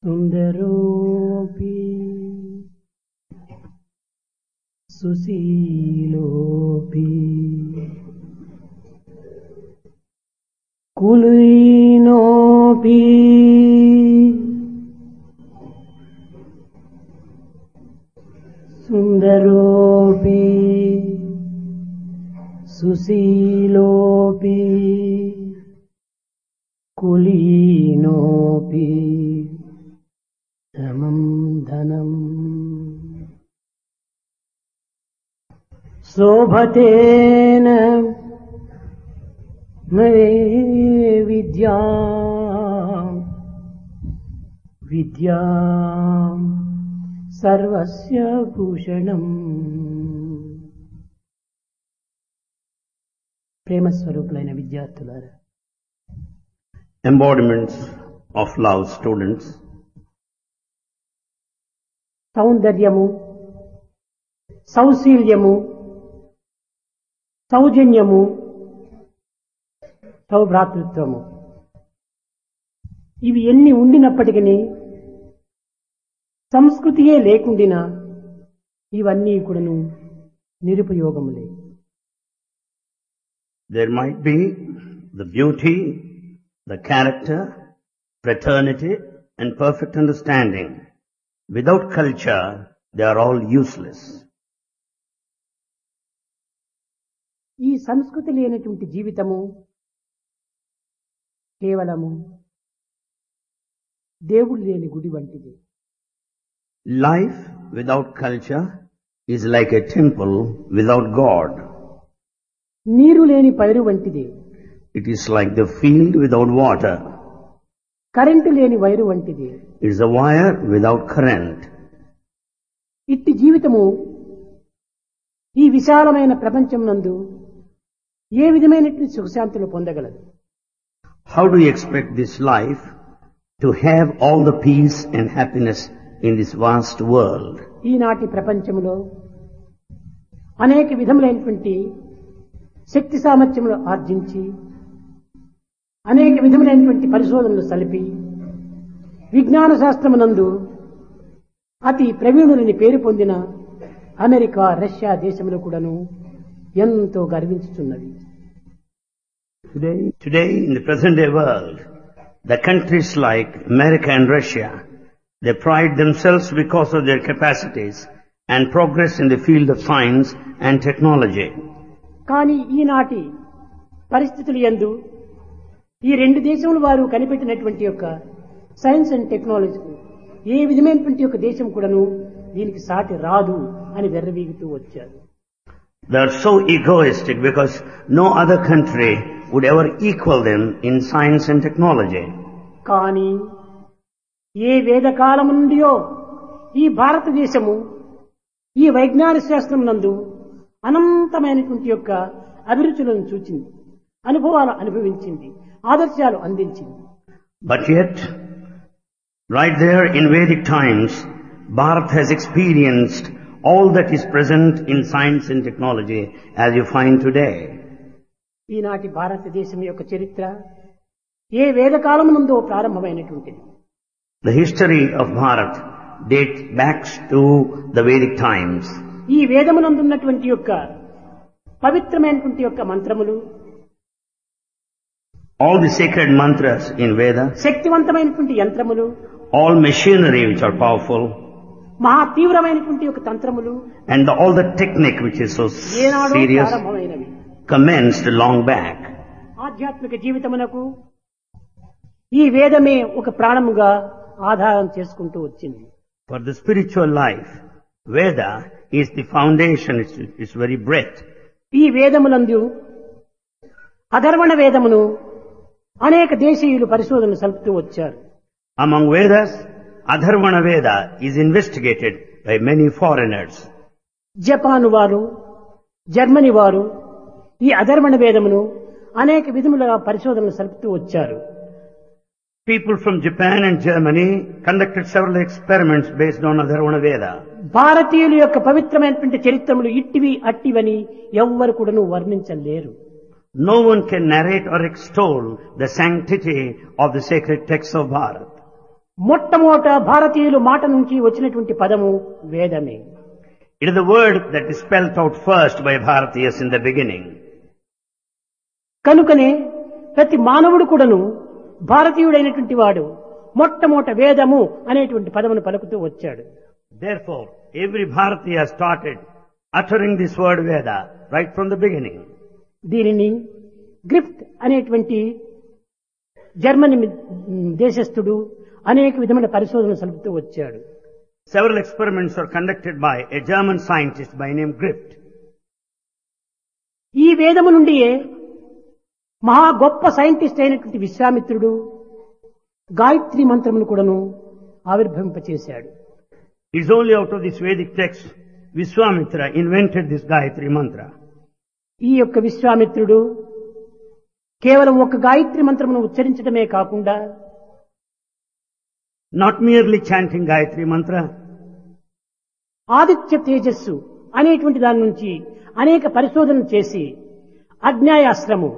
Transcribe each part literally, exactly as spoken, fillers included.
సుందరోపి సుశీలోపి కులీనోపి సుందరోపి సుశీలోపి కులీనోపి సమం ధనం శోభతేన మయే విద్యా విద్యా సర్వస్య భూషణం. ప్రేమస్వరూపులైన విద్యార్థులారా, embodiments of love students, సౌందర్యము, సౌశీల్యము, సౌజన్యము, సౌభ్రాతృత్వము ఇవి ఎన్ని ఉండినప్పటికీ సంస్కృతియే లేకుండినా ఇవన్నీ కూడాను నిరుపయోగములే. there might be the beauty, the character, fraternity and perfect understanding. Without culture, they are all useless. ఈ సంస్కృతి లేనటువంటి జీవితము కేవలము దేవుడు లేని గుడి వంటిది. Life without culture is like a temple without God. నీరు లేని పైరు వంటిది. It is like the field without water. Current లేని వైరు వంటిది. It is a wire without current. ఇట్టి జీవితము ఈ విశాలమైన ప్రపంచం నందు ఏ విధమైనటువంటి సుఖశాంతులు పొందగలదు? How do you expect this life to have all the peace and happiness in this vast world? ఈనాటి ప్రపంచంలో అనేక విధములైనటువంటి శక్తి సామర్థ్యములు ఆర్జించి అనేక విధములైనటువంటి పరిశోధనలు సలిపి విజ్ఞాన శాస్త్రమునందు అతి ప్రవీణులని పేరు పొందిన అమెరికా, రష్యా దేశములు కూడాను ఎంతో గర్వించుచున్నవి. Today, today in the present day world, the countries like America and Russia, they pride themselves because of their capacities and progress in the field of science and technology. కానీ ఈనాటి పరిస్థితులు యందు ఈ రెండు దేశముల వారు కనిపెట్టినటువంటి యొక్క సైన్స్ అండ్ టెక్నాలజీ ఏ విధమైనటువంటి యొక్క దేశం కూడాను దీనికి సాటి రాదు అని వెర్రవీగుతూ వచ్చారు. They are so egoistic because no other country would ever equal them in science and technology. కానీ ఏ వేదకాలము నుండియో ఈ భారతదేశము ఈ వైజ్ఞానిక శాస్త్రం నందు అనంతమైనటువంటి యొక్క అభిరుచులను చూచింది, అనుభవాలు అనుభవించింది, ఆదర్శాలు అందించింది. But yet, right there in Vedic times, Bharat has experienced all that is present in science and technology as you find today. ఈనాటి భారతదేశం యొక్క చరిత్ర ఏ వేదకాలము నందో ప్రారంభమైనటువంటిది. The history of Bharat dates back to the Vedic times. ఈ వేదమునందున్నటువంటి యొక్క పవిత్రమైనటువంటి యొక్క మంత్రములు, all the sacred mantras in Veda, శక్తివంతమైనటువంటి యంత్రములు, all machinery which are powerful, మహా తీవ్రమైనటువంటి యొక్క తంత్రములు, and the, all the technique which is so ఏనాడో serious, ప్రారంభమైనవి. commenced long back. ఆధ్యాత్మిక జీవితమునకు ఈ వేదమే ఒక ప్రాణముగా ఆధారం చేసుకుంటూ వచ్చింది. For the spiritual life, Veda is the foundation, it's, it's very breath. ఈ వేదములందు అధర్వణ వేదమును అనేక దేశీయులు పరిశోధనలు సలుపుతూ వచ్చారు. Among Vedas, Adharvana Veda is investigated by many foreigners. Japan వారు, జర్మనీ వారు ఈ అధర్వణ వేదమును అనేక విధములుగా పరిశోధనలు సలుపుతూ వచ్చారు. People from Japan and Germany conducted several experiments based on Adharvana Veda. భారతీయుల యొక్క పవిత్రమైనటువంటి చరిత్రములు ఇట్టివి అట్టివని ఎవ్వరు కూడాను వర్ణించలేరు. No one can narrate or extol the sanctity of the sacred texts of Bharat. మొట్టమొదట భారతీయులు మాట నుంచి వచ్చినటువంటి పదము వేదమే. It is the word that is spelt out first by Bharatiyas in the beginning. కనుకనే ప్రతి మానవుడు కూడాను భారతీయుడైనటువంటి వాడు మొట్టమొదట వేదము అనేటువంటి పదమును పలుకుతూ వచ్చాడు. Therefore, every Bharatiya started uttering this word Veda right from the beginning. దీనిని గ్రిఫ్ట్ అనేటువంటి జర్మనీ దేశస్థుడు అనేక విధమైన పరిశోధనలు సలుపుతూ వచ్చాడు. Several experiments are conducted by a German scientist by name Grift. ఈ వేదము నుండియే మహా గొప్ప సైంటిస్ట్ అయినటువంటి విశ్వామిత్రుడు గాయత్రి మంత్రమును కూడాను ఆవిర్భవింపచేశాడు. It's only out of this Vedic text Vishwamitra invented this Gayatri mantra. ఈ యొక్క విశ్వామిత్రుడు కేవలం ఒక గాయత్రి మంత్రమును ఉచ్చరించడమే కాకుండా Not merely chanting Gayatri mantra, Aditya తేజస్సు అనేటువంటి దాని నుంచి అనేక పరిశోధనలు చేసి అగ్నేయాస్త్రము,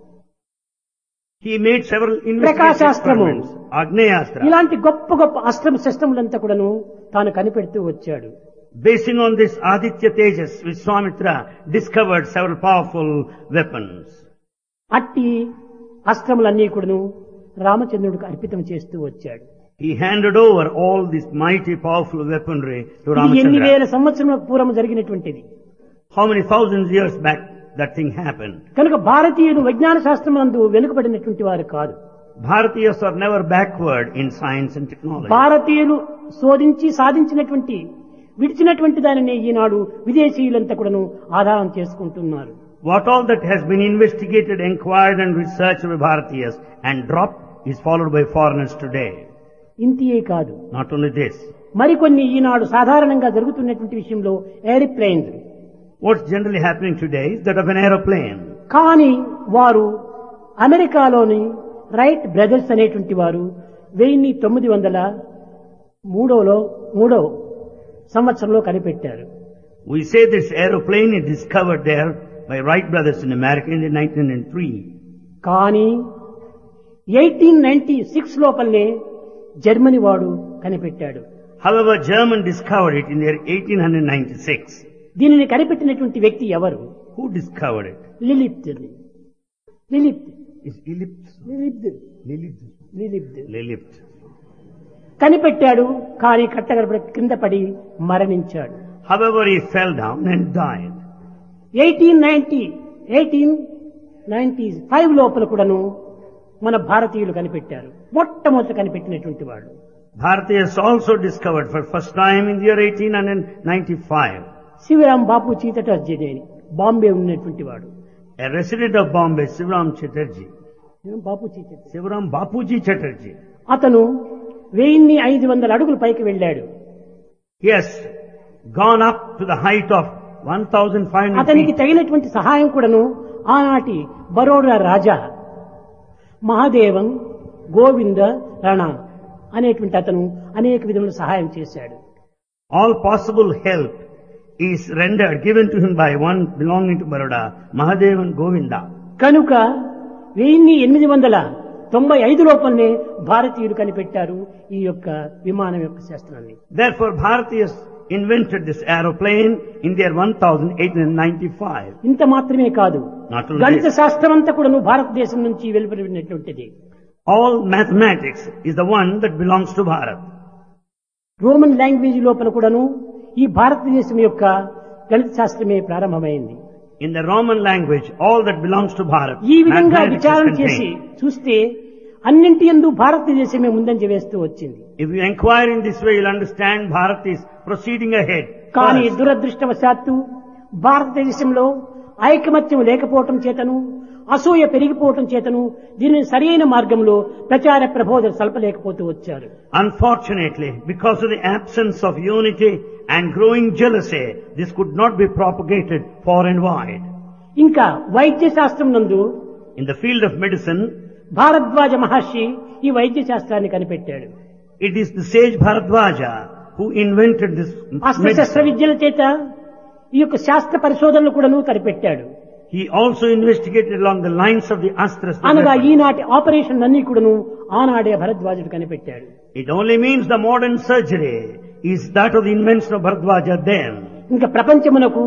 he made several ప్రకాశాస్త్రము, experiments, Agneyastra. ఇలాంటి గొప్ప గొప్ప అస్త్ర శస్త్రములంతా కూడాను తాను కనిపెడుతూ వచ్చాడు. Basing on this Aditya Tejas, Vishwamitra discovered several powerful weapons. అట్టి అస్త్రములన్నీ కూడాను రామచంద్రుడికి అర్పితం చేస్తూ వచ్చాడు. He handed over all this mighty powerful weaponry to ఇది ఎన్ని Ramachandra. వేల సంవత్సరముల పూర్వం జరిగినటువంటిది. How many thousands years back that thing happened? కనుక భారతీయులు విజ్ఞాన శాస్త్రమునందు వెనుకబడినటువంటి వారు కాదు. Bharatiyas are never backward in science and technology. భారతీయులు శోధించి సాధించినటువంటి విడిచినటువంటి దానిని ఈనాడు విదేశీయులంతా కూడాను ఆధారం చేసుకుంటున్నారు. What all that has been investigated, inquired and researched by Bharatiyas and dropped is followed by foreigners today. ఇంతియే కాదు, Not only this. మరికొన్ని ఈనాడు సాధారణంగా జరుగుతున్నటువంటి విషయంలో aeroplanes. What's generally happening today is that of an aeroplane. కానీ వారు అమెరికాలోని right brothers అనేటువంటి వారు వెయ్యి తొమ్మిది వందల మూడోలో మూడో సంవత్సరంలో కనిపెట్టారు. We say this aeroplane is discovered there by Wright brothers in America in the nineteen oh three. కానీ ఎయిటీన్ నైన్టీ సిక్స్ లోపలనే జర్మనీ వాడు కనిపెట్టాడు. However, German discovered it in the year eighteen ninety-six. దీనిని కనిపెట్టినటువంటి వ్యక్తి ఎవరు? Who discovered it? లిలిప్త్. లిలిప్త్ Is Ellipse? లిలిప్త్ Lilith. లిలిప్త్ Lilith. కనిపెట్టాడు. కానీ కట్టగడపడ కింద పడి మరణించాడు. However, he fell down and died. Eighteen ninety eighteen ninety five లోపల కూడాను మన భారతీయులు కనిపెట్టారు. మొట్టమొదటి కనిపెట్టినటువంటి వాడు. Bharatiyas also discovered for first time in the year eighteen ninety-five. Sivaram బాపు చీతటర్జీ అని బాంబే ఉన్నటువంటి వాడు. A resident of Bombay, Sivaram Chatterjee. Bapu చీతటర్జీ. Sivaram Bapuji Chatterjee. అతను వెయ్యి ఐదు వందల అడుగులు పైకి వెళ్ళాడు. He has gone up to the height of one thousand five hundred అతనికి feet. తగినటువంటి సహాయం కూడాను ఆనాటి బరోడా రాజా మహాదేవన్ గోవింద రణ అనేటువంటి అతను అనేక విధముల సహాయం చేశాడు. All possible help is rendered, given to him by one belonging to Baroda, Mahadevan Govinda. కనుక వెయ్యి ఎనిమిది వందల తొంభై ఐదు లోపలనే భారతీయులు కనిపెట్టారు ఈ యొక్క విమానం యొక్క శాస్త్రాన్ని. Therefore, Bharatiyas invented this aeroplane in the year eighteen ninety-five. ఇంత మాత్రమే కాదు, Not only గణిత this. శాస్త్రం అంతా కూడా భారతదేశం నుంచి వెలువడినటువంటిది. All mathematics is the one that belongs to Bharat. Roman language లోపల కూడాను ఈ భారతదేశం యొక్క గణిత శాస్త్రమే ప్రారంభమైంది. In the Roman language, all that belongs to Bharat. ఈ విధంగా Mathematics is విచారణ చేసి contained. చూస్తే అన్నింటి యందు భారతదేశమే ముందంజ వేస్తూ వచ్చింది. If you inquire in this way, you'll understand Bharat is proceeding ahead. కానీ First. దురదృష్టవశాత్తు భారతదేశంలో ఐకమత్యం లేకపోవటం చేతను అసూయ పెరిగిపోవటం చేతను దీనిని సరైన మార్గంలో ప్రచార ప్రబోధన సల్పలేకపోతూ వచ్చారు. Unfortunately, because of the absence of unity and growing jealousy, this could not be propagated far and wide. ఇంకా వైద్య శాస్త్రం నందు In the field of medicine, Bharadwaj మహర్షి ఈ వైద్య శాస్త్రాన్ని కనిపెట్టాడు. it is the sage Bharadwaja who invented this అస్త్రశస్త్ర medicine. విద్యల చేత ఈ యొక్క శాస్త్ర పరిశోధనలు కూడాను కనిపెట్టాడు. He also investigated along the lines of the Astras. the అనగా weapons. ఈనాటి ఆపరేషన్ అన్ని కూడాను ఆనాడే భరద్వాజుడు కనిపెట్టాడు. It only means the modern surgery is that of the invention of Bharadwaja then. ఇంకా ప్రపంచమునకు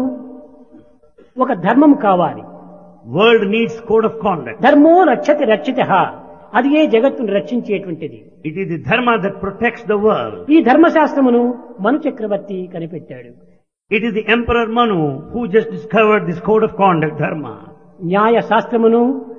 ఒక ధర్మం కావాలి. World needs code of conduct. ధర్మో రక్షతి రక్షితః, అది ఏ జగత్తును రక్షించేటువంటిది. It is the dharma that protects the world. ఈ ధర్మశాస్త్రమును మను చక్రవర్తి కనిపెట్టాడు. It is the Emperor Manu who just discovered this code of conduct, dharma. న్యాయ శాస్త్రమును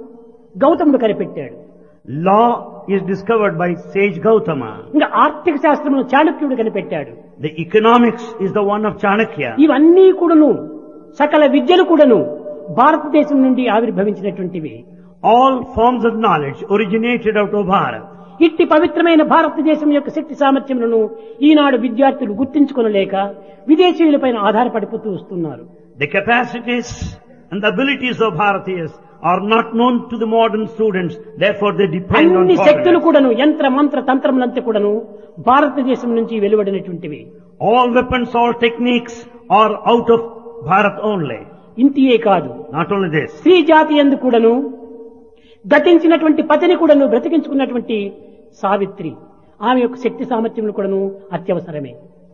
గౌతముడు కనిపెట్టాడు. Law is discovered by sage Gautama. ఇంకా ఆర్థిక శాస్త్రమును చాణక్యుడు కనిపెట్టాడు. The economics is the one of Chanakya. ఇవన్నీ కూడాను సకల విద్యలు కూడాను భారతదేశం నుండి ఆవిర్భవించినటువంటివి. All forms of knowledge originated out of Bharat. ఇట్టి పవిత్రమైన భారతదేశం యొక్క శక్తి సామర్థ్యములను ఈనాడు విద్యార్థులు గుర్తించుకొనలేక విదేశీయులపైన ఆధారపడిపోతూ వస్తున్నారు. The capacities and the abilities of Bharatiyas are not known to the modern students, therefore they depend on అన్ని శక్తులు foreigners. కూడాను యంత్ర మంత్ర తంత్రములంతా కూడాను భారతదేశం నుంచి వెలువడినటువంటివి. All weapons, all techniques are out of Bharat only. ఇంతియే కాదు, Not only this. స్త్రీ జాతి యందు కూడాను గతించినటువంటి పతిని కూడాను బ్రతికించుకున్నటువంటి సావిత్రి, ఆమె యొక్క శక్తి సామర్థ్యములు కూడాను అత్యవసరమే.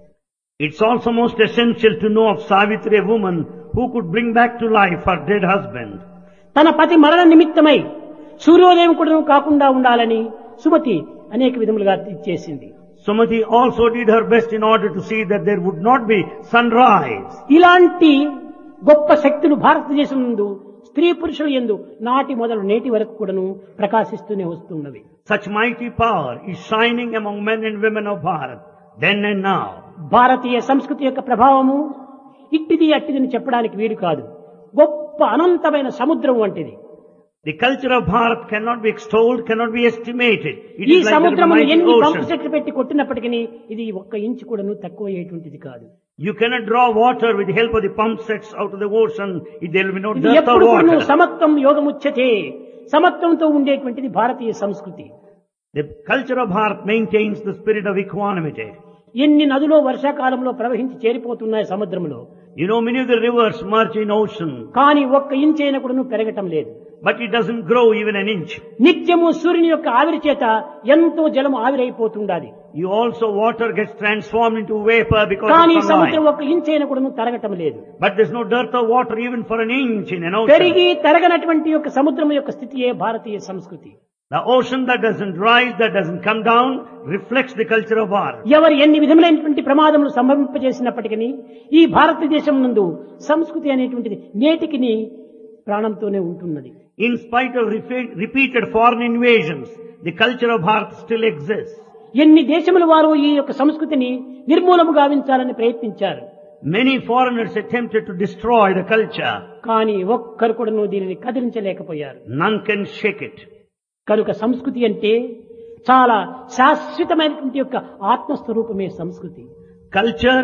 It's also most essential to know of Savitri, a woman who could bring back to life her dead husband. తన పతి మరణ నిమిత్తమై సూర్యోదయం కూడాను కాకుండా ఉండాలని సుమతి అనేక విధములుగా ఇచ్చేసింది. Sumati also did her best in order to see that there would not be sunrise. ఇలాంటి గొప్ప శక్తులు భారతదేశం నందు స్త్రీ పురుషుల యందు నాటి మొదలు నేటి వరకు కూడాను ప్రకాశిస్తూనే వస్తున్నవి. Such mighty power is shining among men and women of Bharat, then and now. భారతీయ సంస్కృతి యొక్క ప్రభావము ఇట్టిది అట్టిదని చెప్పడానికి వీలు కాదు. గొప్ప అనంతమైన సముద్రం వంటిది. The culture of Bharat cannot be extolled, cannot be estimated. It ఈ is like the సముద్రమును mighty ఎన్ని పంపు ocean. సెట్లు పెట్టి కొట్టినప్పటికీ ఇది ఒక్క ఇంచు కూడాను తక్కువ అయ్యేటువంటిది కాదు. You cannot draw water with the help of the pump sets out of the ocean. There will be no ఇది dearth of ఎప్పుడు కూడాను water. సమత్వం యోగముచ్యతే, సమత్వంతో ఉండేటువంటిది భారతీయ సంస్కృతి. The culture of Bharat maintains the spirit of equanimity. ఎన్ని నదులో వర్షాకాలంలో ప్రవహించి చేరిపోతున్నాయి సముద్రంలో, You know, many of the rivers merge in ocean, కానీ ఒక్క ఇంచైన కూడాను పెరగటం లేదు. but it doesn't grow even an inch. నిత్యము సూర్యుని యొక్క ఆవిరి చేత ఎంతో జలము ఆవిరైపోతుండాలి. You also, water gets transformed into vapor because కానీ of సముద్రం sunlight. ఒక్క ఇంచైన కూడాను తరగటం లేదు. But there's no dearth of water even for an inch in an ocean. పెరిగి తరగనటువంటి యొక్క సముద్రం యొక్క స్థితియే భారతీయ సంస్కృతి. The ocean that doesn't rise, that doesn't come down, reflects the culture of Bharat. ఎవరు ఎన్ని విధములైనటువంటి ప్రమాదములు సంభవింపజేసినప్పటికీ ఈ భారతదేశం నందు సంస్కృతి అనేటువంటిది నేటికి ప్రాణంతోనే ఉంటున్నది. In spite of refe- repeated foreign invasions, the culture of Bharat still exists. ఎన్ని దేశముల వారు ఈ యొక్క సంస్కృతిని నిర్మూలము గావించాలని ప్రయత్నించారు. Many foreigners attempted to destroy the culture. కానీ ఒక్కరు కూడా దీనిని కదిలించలేకపోయారు. None can shake it. కనుక సంస్కృతి అంటే చాలా శాశ్వతమైనటువంటి యొక్క ఆత్మస్వరూపమే సంస్కృతి. Culture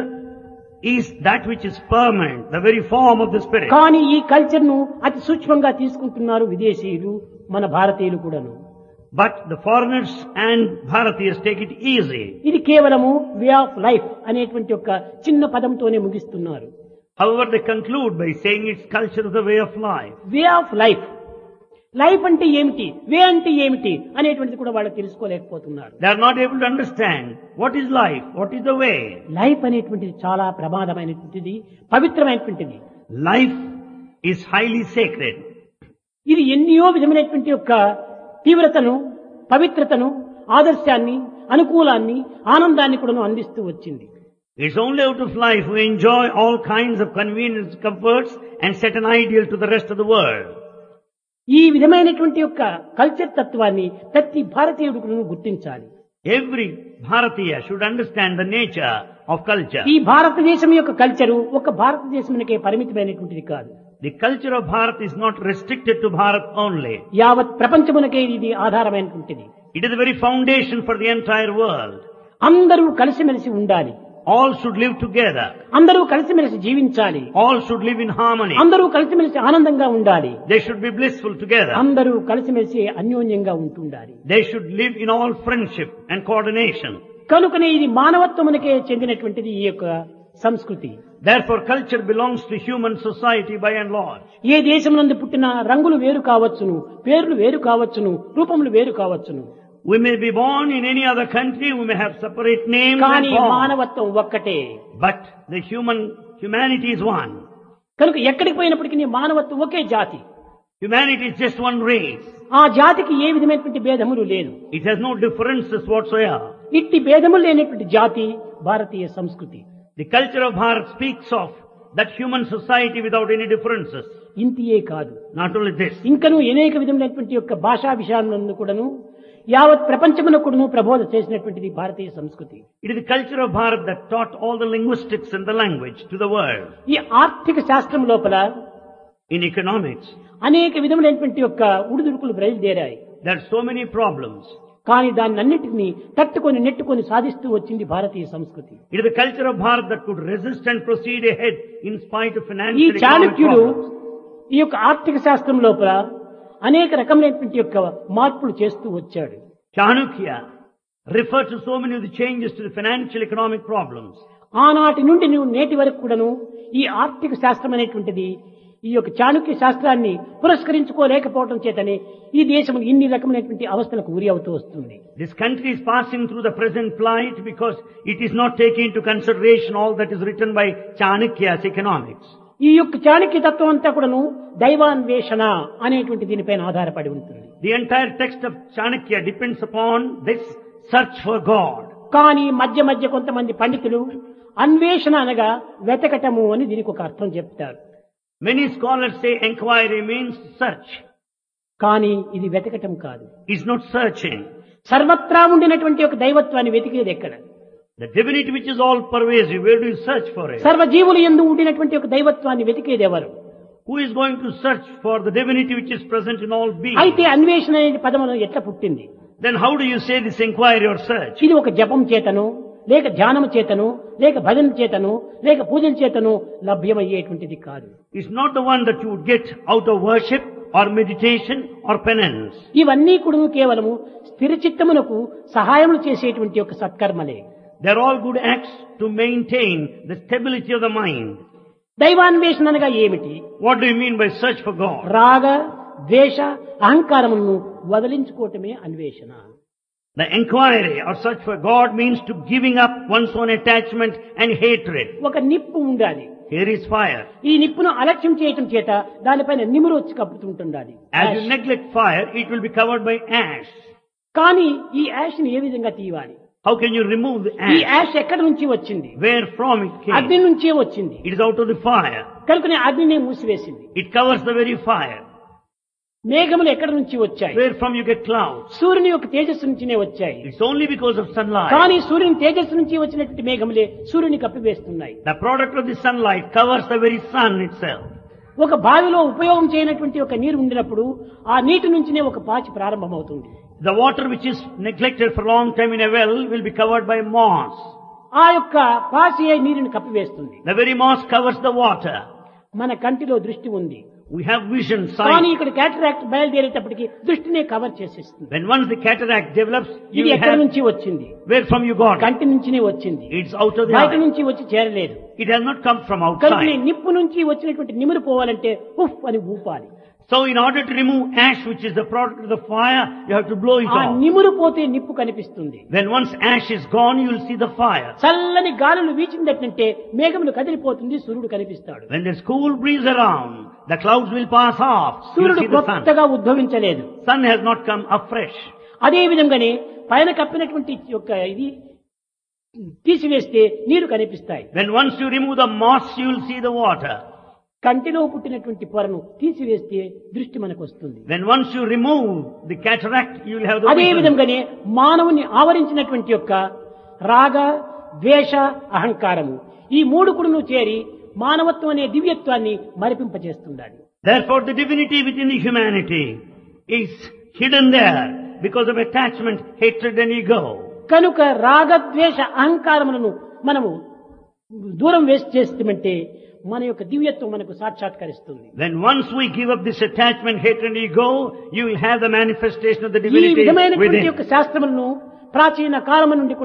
is that which is permanent, the very form of the spirit. కానీ ఈ కల్చర్ ను అతి సూక్ష్మంగా తీసుకుంటున్నారు విదేశీయులు, మన భారతీయులు కూడాను. But the foreigners and Bharatiyas take it easy. ఇది కేవలము వే ఆఫ్ లైఫ్ అనేటువంటి ఒక చిన్న పదంతోనే ముగిస్తున్నారు. However, they conclude by saying it's culture of the way of life. Way of life, life అంటే ఏమిటి, వే అంటే ఏమిటి అనేటువంటిది కూడా వాళ్ళు తెలుసుకోలేకపోతున్నారు. They are not able to understand what is life, what is the way. Life అనేటువంటిది చాలా ప్రమాదమైనటువంటిది, పవిత్రమైనటువంటిది. Life is highly sacred. ఇది ఎన్నో విధమైనటువంటి యొక్క తీవ్రతను, పవిత్రతను, ఆదర్శాన్ని, అనుకూలాన్ని, ఆనందాన్ని కూడా అందిస్తూ వచ్చింది. It's only out of life we enjoy all kinds of convenience, comforts and set an ideal to the rest of the world. ఈ విధమైనటువంటి యొక్క కల్చర్ తత్వాన్ని ప్రతి భారతీయుడు కూడా గుర్తించాలి. Every Bharatiya should understand the nature of culture. ఈ భారతదేశం యొక్క కల్చరు ఒక భారతదేశమునకే పరిమితమైనటువంటిది కాదు. The culture of Bharat is not restricted to Bharat only. యావత్ ప్రపంచమునకే ఇది ఆధారమైనటువంటిది. It is the very foundation for the entire world. అందరూ కలిసిమెలిసి ఉండాలి. All should live together. అందరూ కలిసిమెలిసి జీవించాలి. All should live in harmony. అందరూ కలిసిమెలిసి ఆనందంగా ఉండాలి. They should be blissful together. అందరూ కలిసిమెలిసి అన్యోన్యంగా ఉంటుండాలి. They should live in all friendship and coordination. కనుకనే ఇది మానవత్వమునకే చెందినటువంటిది ఈ యొక్క సంస్కృతి. Therefore, culture belongs to human society by and large. ఏ దేశమునందు పుట్టినా రంగులు వేరు కావచ్చును, పేర్లు వేరు కావచ్చును, రూపములు వేరు కావచ్చును. We may be born in any other country, we may have separate names కానీ and forms, మానవత్వం ఒక్కటే. but the human humanity is one. కనుక ఎక్కడికి పోయినప్పటికీ మానవత్వం ఒకే జాతి. Humanity is just one race. ఆ జాతికి ఏ విధమైనటువంటి భేదములు లేదు. It has no differences whatsoever. ఇట్టి భేదములు లేనటువంటి జాతి భారతీయ సంస్కృతి. The culture of Bharat speaks of that human society without any differences. ఇంతియే కాదు, Not only this, ఇంకను అనేక విధములైనటువంటి యొక్క భాషా విషయాలను కూడాను యావత్ ప్రపంచమునకు కూడాను ప్రబోధ చేసినటువంటిది భారతీయ సంస్కృతి. it is the culture of Bharat that taught all the linguistics and the language to the world. ఈ ఆర్థిక శాస్త్రం లోపల In economics, అనేక విధములైనటువంటి యొక్క ఉడుదుడుకులు బయలుదేరాయి. there are so many problems. కానీ దాన్ని అన్నిటినీ తట్టుకొని నెట్టుకొని సాధిస్తూ వచ్చింది భారతీయ సంస్కృతి. It is the culture of Bharat that could resist and proceed ahead in spite of ఈ financial economic చాణక్యుడు problems. ఈ యొక్క ఆర్థిక శాస్త్రం లోపల అనేక రకమైనటువంటి యొక్క మార్పులు చేస్తూ వచ్చాడు. Chanukya referred to so many of the changes to the financial economic problems. ఆనాటి నుండి నువ్వు నేటి వరకు కూడాను ఈ ఆర్థిక శాస్త్రం అనేటువంటిది ఈ యొక్క చాణక్య శాస్త్రాన్ని పురస్కరించుకోలేకపోవడం చేతనే ఈ దేశం ఇన్ని రకమైనటువంటి అవస్థలకు గురి అవుతూ వస్తుంది. This country is passing through the present plight because it is not taking into consideration all that is written by Chanukya's economics. ఈ యొక్క చాణక్య తత్వం అంతా కూడాను దైవాన్వేషణ అనేటువంటి దీనిపైన ఆధారపడి ఉంటుంది. The entire text of Chanukya depends upon this search for God. కానీ మధ్య మధ్య కొంతమంది పండితులు అన్వేషణ అనగా వెతకటము అని దీనికి ఒక అర్థం చెప్తారు. Many scholars say inquiry means search. కానీ ఇది వెతకటం కాదు. It's not searching. సర్వత్రా ఉండినటువంటి ఒక దైవత్వాన్ని వెతికేది ఎక్కడ? The divinity which is all pervasive, where do you search for it? సర్వజీవులు యందు ఉండినటువంటి ఒక దైవత్వాన్ని వెతికేది ఎవరు? Who is going to search for the divinity which is present in all beings? అయితే అన్వేషణ అనే పదం ఎట్లా పుట్టింది? Then how do you say this inquiry or search? ఇది ఒక జపం చేతను, లేక ధ్యానము చేతను, లేక భజన చేతను, లేక పూజల చేతను లభ్యమయ్యేటువంటిది కాదు. It's not the one that you would get out of worship or meditation or penance. ఇవన్నీ కూడా కేవలము స్థిర చిత్తమునకు సహాయములు చేసేటువంటి ఒక సత్కర్మలే. They're all good acts to maintain the stability of the mind. దైవాన్వేషణ అనగా ఏమిటి? What do you mean by search for God? రాగ, ద్వేష, అహంకారములను వదిలించుకోవటమే అన్వేషణ. The inquiry or search for God means to giving up one's own attachment and hatred. ఒక నిప్పు ఉండాలి. Here is fire. ఈ నిప్పును అలక్ష్యం చేయటం చేత దానిపైన నిమురు వచ్చి కప్పుతుంటుండాలి. As you neglect fire, it will be covered by ash. కానీ ఈ యాష్ ని ఏ విధంగా తీయాలి? How can you remove the ఈ ash? యాష్ ఎక్కడి నుంచి వచ్చింది? Where from it అగ్ని came? నుంచే వచ్చింది. It is out of the fire. కనుకనే అగ్నిని మూసివేసింది. It covers the very fire. మేఘములు ఎక్కడి నుంచి వచ్చాయి? Where from you get clouds? సూర్యుని యొక్క తేజస్సు నుంచినే వచ్చాయి. It's only because of sunlight. కానీ సూర్యుని తేజస్సు నుంచి వచ్చినటువంటి మేఘములే సూర్యుని కప్పివేస్తున్నాయి. The product of the sunlight covers the very sun itself. ఒక బావిలో ఉపయోగం చేయనటువంటి ఒక నీరు ఉండినప్పుడు ఆ నీటి నుంచినే ఒక పాచి ప్రారంభమవుతుంది. The water which is neglected for a long time in a well will be covered by moss. ఆ యొక్క పాచి నీరుని కప్పివేస్తుంది. The very moss covers the water. మన కంటిలో దృష్టి ఉంది. We have vision, కానీ sight. ఇక్కడ క్యాటరాక్ట్ బయలుదేరేటప్పటికి దృష్టినే కవర్ చేసేస్తుంది. When once the cataract develops, you ఇది will ఎక్కడి have నుంచి వచ్చింది? where from you got it. కంటి నుంచినే వచ్చింది. It's out of the బయట eye. నుంచి వచ్చి చేరలేదు. It has not come from కనుక outside. నిప్పు నుంచి వచ్చినటువంటి నిమురు పోవాలంటే ఉఫ్ అని ఊపాలి. So in order to remove ash, which is the product of the fire, you have to blow it ఆ off. నిమురు పోతే నిప్పు కనిపిస్తుంది. When once ash is gone, you will see the fire. చల్లని గాలులు వీచిందంటే మేఘములు కదిలిపోతుంది, సూర్యుడు కనిపిస్తాడు. When there's cool breeze around, the clouds will pass off. You will సూర్యుడు see the sun. కొత్తగా ఉద్భవించలేదు. Sun has not come afresh. అదే విధంగానే పైన కప్పినటువంటి యొక్క ఇది తీసివేస్తే నీరు కనిపిస్తాయి. When once you remove the moss, you will see the water. కంటిలో పుట్టినటువంటి పొరను తీసివేస్తే దృష్టి మనకు వస్తుంది. When once you remove the cataract, you will have the అదే vision. విధంగానే మానవుని ఆవరించినటువంటి యొక్క రాగ, ద్వేష, అహంకారము ఈ మూడు కూడా చేరి మానవత్వం అనే దివ్యత్వాన్ని మరిపింపజేస్తుండాలి. Therefore, the divinity within the humanity is hidden there because of attachment, hatred and ego. కనుక రాగ, ద్వేష, అహంకారములను మనము దూరం వేసి చేస్తామంటే మన యొక్క దివ్యత్వం మనకు సాక్షాత్కరిస్తుంది. When once we give up this attachment, hatred and ego, you will have the manifestation of the ఈ divinity విధమైనటువంటి within. యొక్క శాస్త్రములను ప్రాచీన కాలము నుండి కూడాను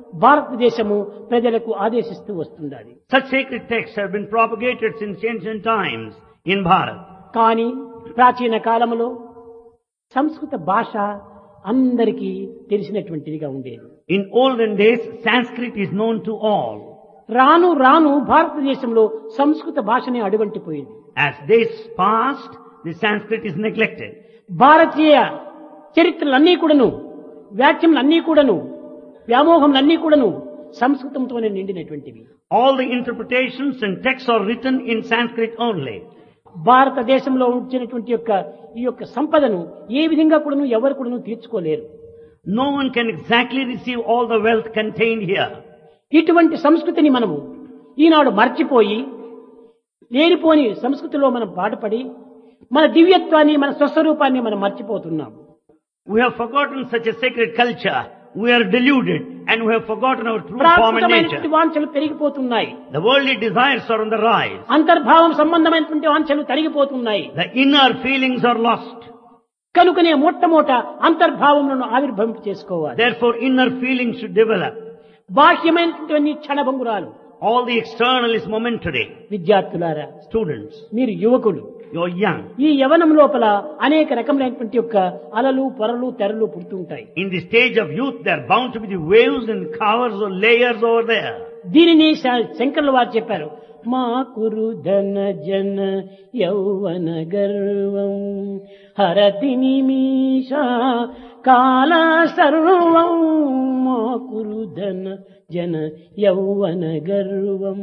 భారతదేశము ప్రజలకు ఆదేశిస్తూ వస్తున్నది. Such sacred texts have been propagated since ancient times in Bharat. కానీ ప్రాచీన కాలంలో సంస్కృత భాష అందరికీ తెలిసినటువంటిదిగా ఉండేది. In olden days, Sanskrit is known to all. రాను రాను భారతదేశంలో సంస్కృత భాషనే అడుగంటిపోయింది. As days passed, the Sanskrit is neglected. భారతీయ చరిత్రలన్నీ కూడాను, వ్యాఖ్యములన్నీ కూడాను, వ్యామోహములన్నీ కూడాను సంస్కృతంతోనే నిండినటువంటివి. All the interpretations and texts are written in Sanskrit only. భారతదేశంలో వచ్చినటువంటి యొక్క ఈ యొక్క సంపదను ఏ విధంగా కూడాను ఎవరు కూడాను తీర్చుకోలేరు. No one can exactly receive all the wealth contained here. ఇటువంటి సంస్కృతిని మనము ఈనాడు మర్చిపోయి లేనిపోని సంస్కృతిలో మనం పాటుపడి మన దివ్యత్వాన్ని, మన స్వస్వరూపాన్ని మనం మర్చిపోతున్నాం. We have forgotten such a sacred culture. We are deluded and we have forgotten our true form and nature. వాంఛలు పెరిగిపోతున్నాయి. The worldly desires are on the rise. అంతర్భావం సంబంధమైనటువంటి వాంఛలు తరిగిపోతున్నాయి. The inner feelings are lost. కనుకనే మొట్టమొదట అంతర్భావములను ఆవిర్భవింప చేసుకోవాలి. Therefore inner feelings should develop. బాహ్యమైనటువంటి క్షణభంగురాలు. All the external is momentary. విద్యార్థులారా, Students, మీరు యువకులు, you are young. ఈ యవనం లోపల అనేక రకములైనటువంటి యొక్క అలలు, పొరలు, తెరలు పుడుతుంటాయి. In the stage of youth, there are bound to be the waves and covers or layers over there. దీనిని శంకర్ల వారు చెప్పారు. మా కురు ధన జన యౌవన గర్వం హరతి నిమిష కాల సర్వం. మా కురు ధన జన యౌవన గర్వం.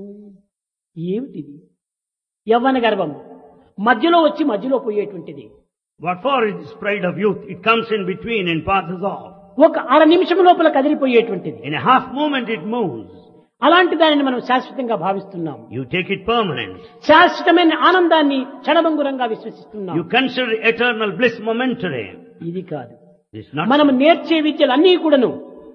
ఏమిటిది యవ్వన గర్వం? మధ్యలో వచ్చి మధ్యలో పోయేటువంటిది. What for is this pride of youth? It comes in between and passes off. ఒక అర నిమిషం లోపల కదిలిపోయేటువంటిది. In a half moment it moves. అలాంటి దానిని మనం శాశ్వతంగా భావిస్తున్నాం. You take it permanent. శాశ్వతమైన ఆనందాన్ని క్షణభంగురంగా విశ్వసిస్తున్నాం. You consider eternal bliss momentary. ఇది కాదు. This is not మనం నేర్చే విద్యలన్నీ కూడాను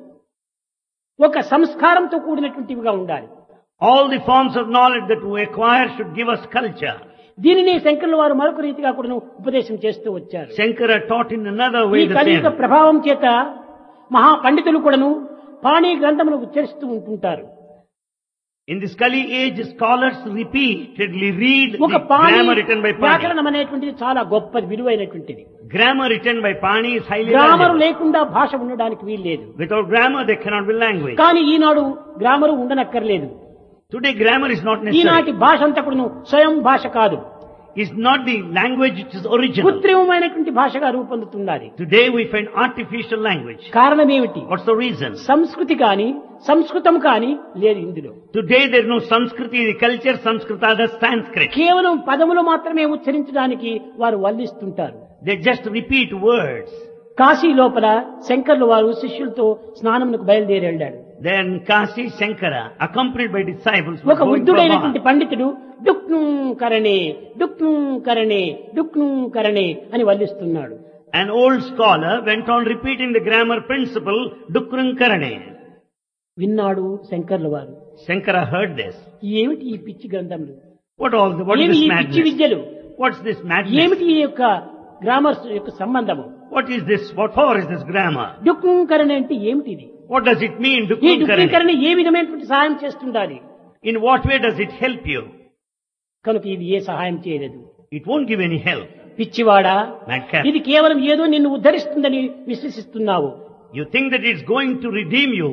ఒక సంస్కారంతో కూడినటువంటివిగా ఉండాలి. all the forms of knowledge that we acquire should give us culture. దీనిని శంకరుల వారు మరొక రీతిగా కూడాను ఉపదేశం చేస్తూ వచ్చారు. Shankara taught in another way ఈ the కలియుగ same. ప్రభావం చేత మహా పండితులు కూడాను పాణి గ్రంథమును ఉచ్చరిస్తూ ఉంటుంటారు. In this Kali age, scholars repeatedly read ఒక the pani grammar written by Pani. వ్యాకరణం అనేటువంటిది చాలా గొప్పది, విలువైనటువంటిది. Grammar written by Pani is highly grammar valuable. లేకుండా భాష ఉండడానికి వీల్లేదు. Without grammar, there cannot be language. కానీ ఈనాడు గ్రామరు ఉండనక్కర్లేదు. Today, grammar is not necessary. ఈనాటి భాష అంతా కూడాను స్వయం భాష కాదు, It's not the language which is original. కృత్రిమమైనటువంటి భాషగా రూపొందుతున్నది. Today, we find artificial language. కారణం ఏమిటి? What's the reason? సంస్కృతి కాని సంస్కృతం కాని లేదు ఇందులో. Today, there is no Sanskriti, the culture, Sanskrita, the Sanskrit. కేవలం పదములు మాత్రమే ఉచ్చరించడానికి వారు వల్లిస్తుంటారు. They just repeat words. Kashi లోపల శంకర్లు వారు శిష్యులతో స్నానమునకు బయలుదేరి వెళ్ళాడు. Then Kasi Shankara, accompanied by disciples, ఒక were going for వృద్ధుడైనటువంటి bath. పండితుడు డుక్ను కరణే డుక్ను కరణే డుక్ను కరణే అని వల్లిస్తున్నాడు. An old scholar went on repeating the grammar principle, Dukrung Karane. విన్నాడు శంకర్ల వారు. Shankara heard this. ఏమిటి ఈ పిచ్చి గ్రంథములు? What all the, what is ఏమి ఈ this పిచ్చి madness? విద్యలు? What's this madness? ఏమిటి ఈ యొక్క గ్రామర్స్ యొక్క సంబంధము? What is this? What for is this grammar? డుక్ను కరణే అంటే ఏమిటిది? What does it mean, ఈ Dukrung Karane? డుక్నీకరణ ఏ విధమైనటువంటి సహాయం చేస్తుండాలి? In what way does it help you? కనుక ఇది ఏ సహాయం చేయలేదు. It won't give any help. పిచ్చివాడా, Madcap. ఇది కేవలం ఏదో నిన్ను ఉద్ధరిస్తుందని విశ్వసిస్తున్నావు. You think that it's going to redeem you.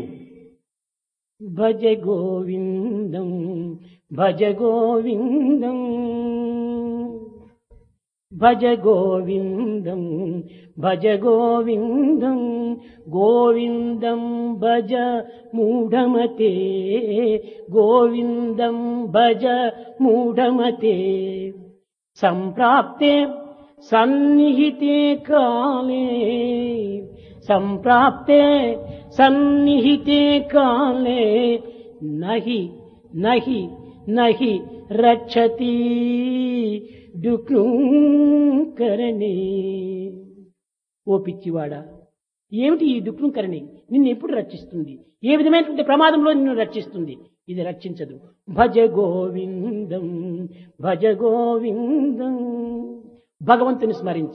భజ గోవిందం భజ గోవిందం భజ గోవిందం భజ గోవిందం గోవిందం భజ మూఢమతే గోవిందం భజ మూఢమతే సంప్రాప్తే సన్నిహితే కాలే సంప్రాప్తే సన్నిహితే కాలే నహి నహి నహి రక్షతి డుక్నుకరణే. ఓ పిచ్చివాడా, ఏమిటి ఈ డుక్నుకరణి? నిన్ను ఎప్పుడు రక్షిస్తుంది? ఏ విధమైనటువంటి ప్రమాదంలో నిన్ను రక్షిస్తుంది? ఇది రక్షించదు. భజ గోవిందం భజ గోవిందం. భగవంతుని స్మరించు.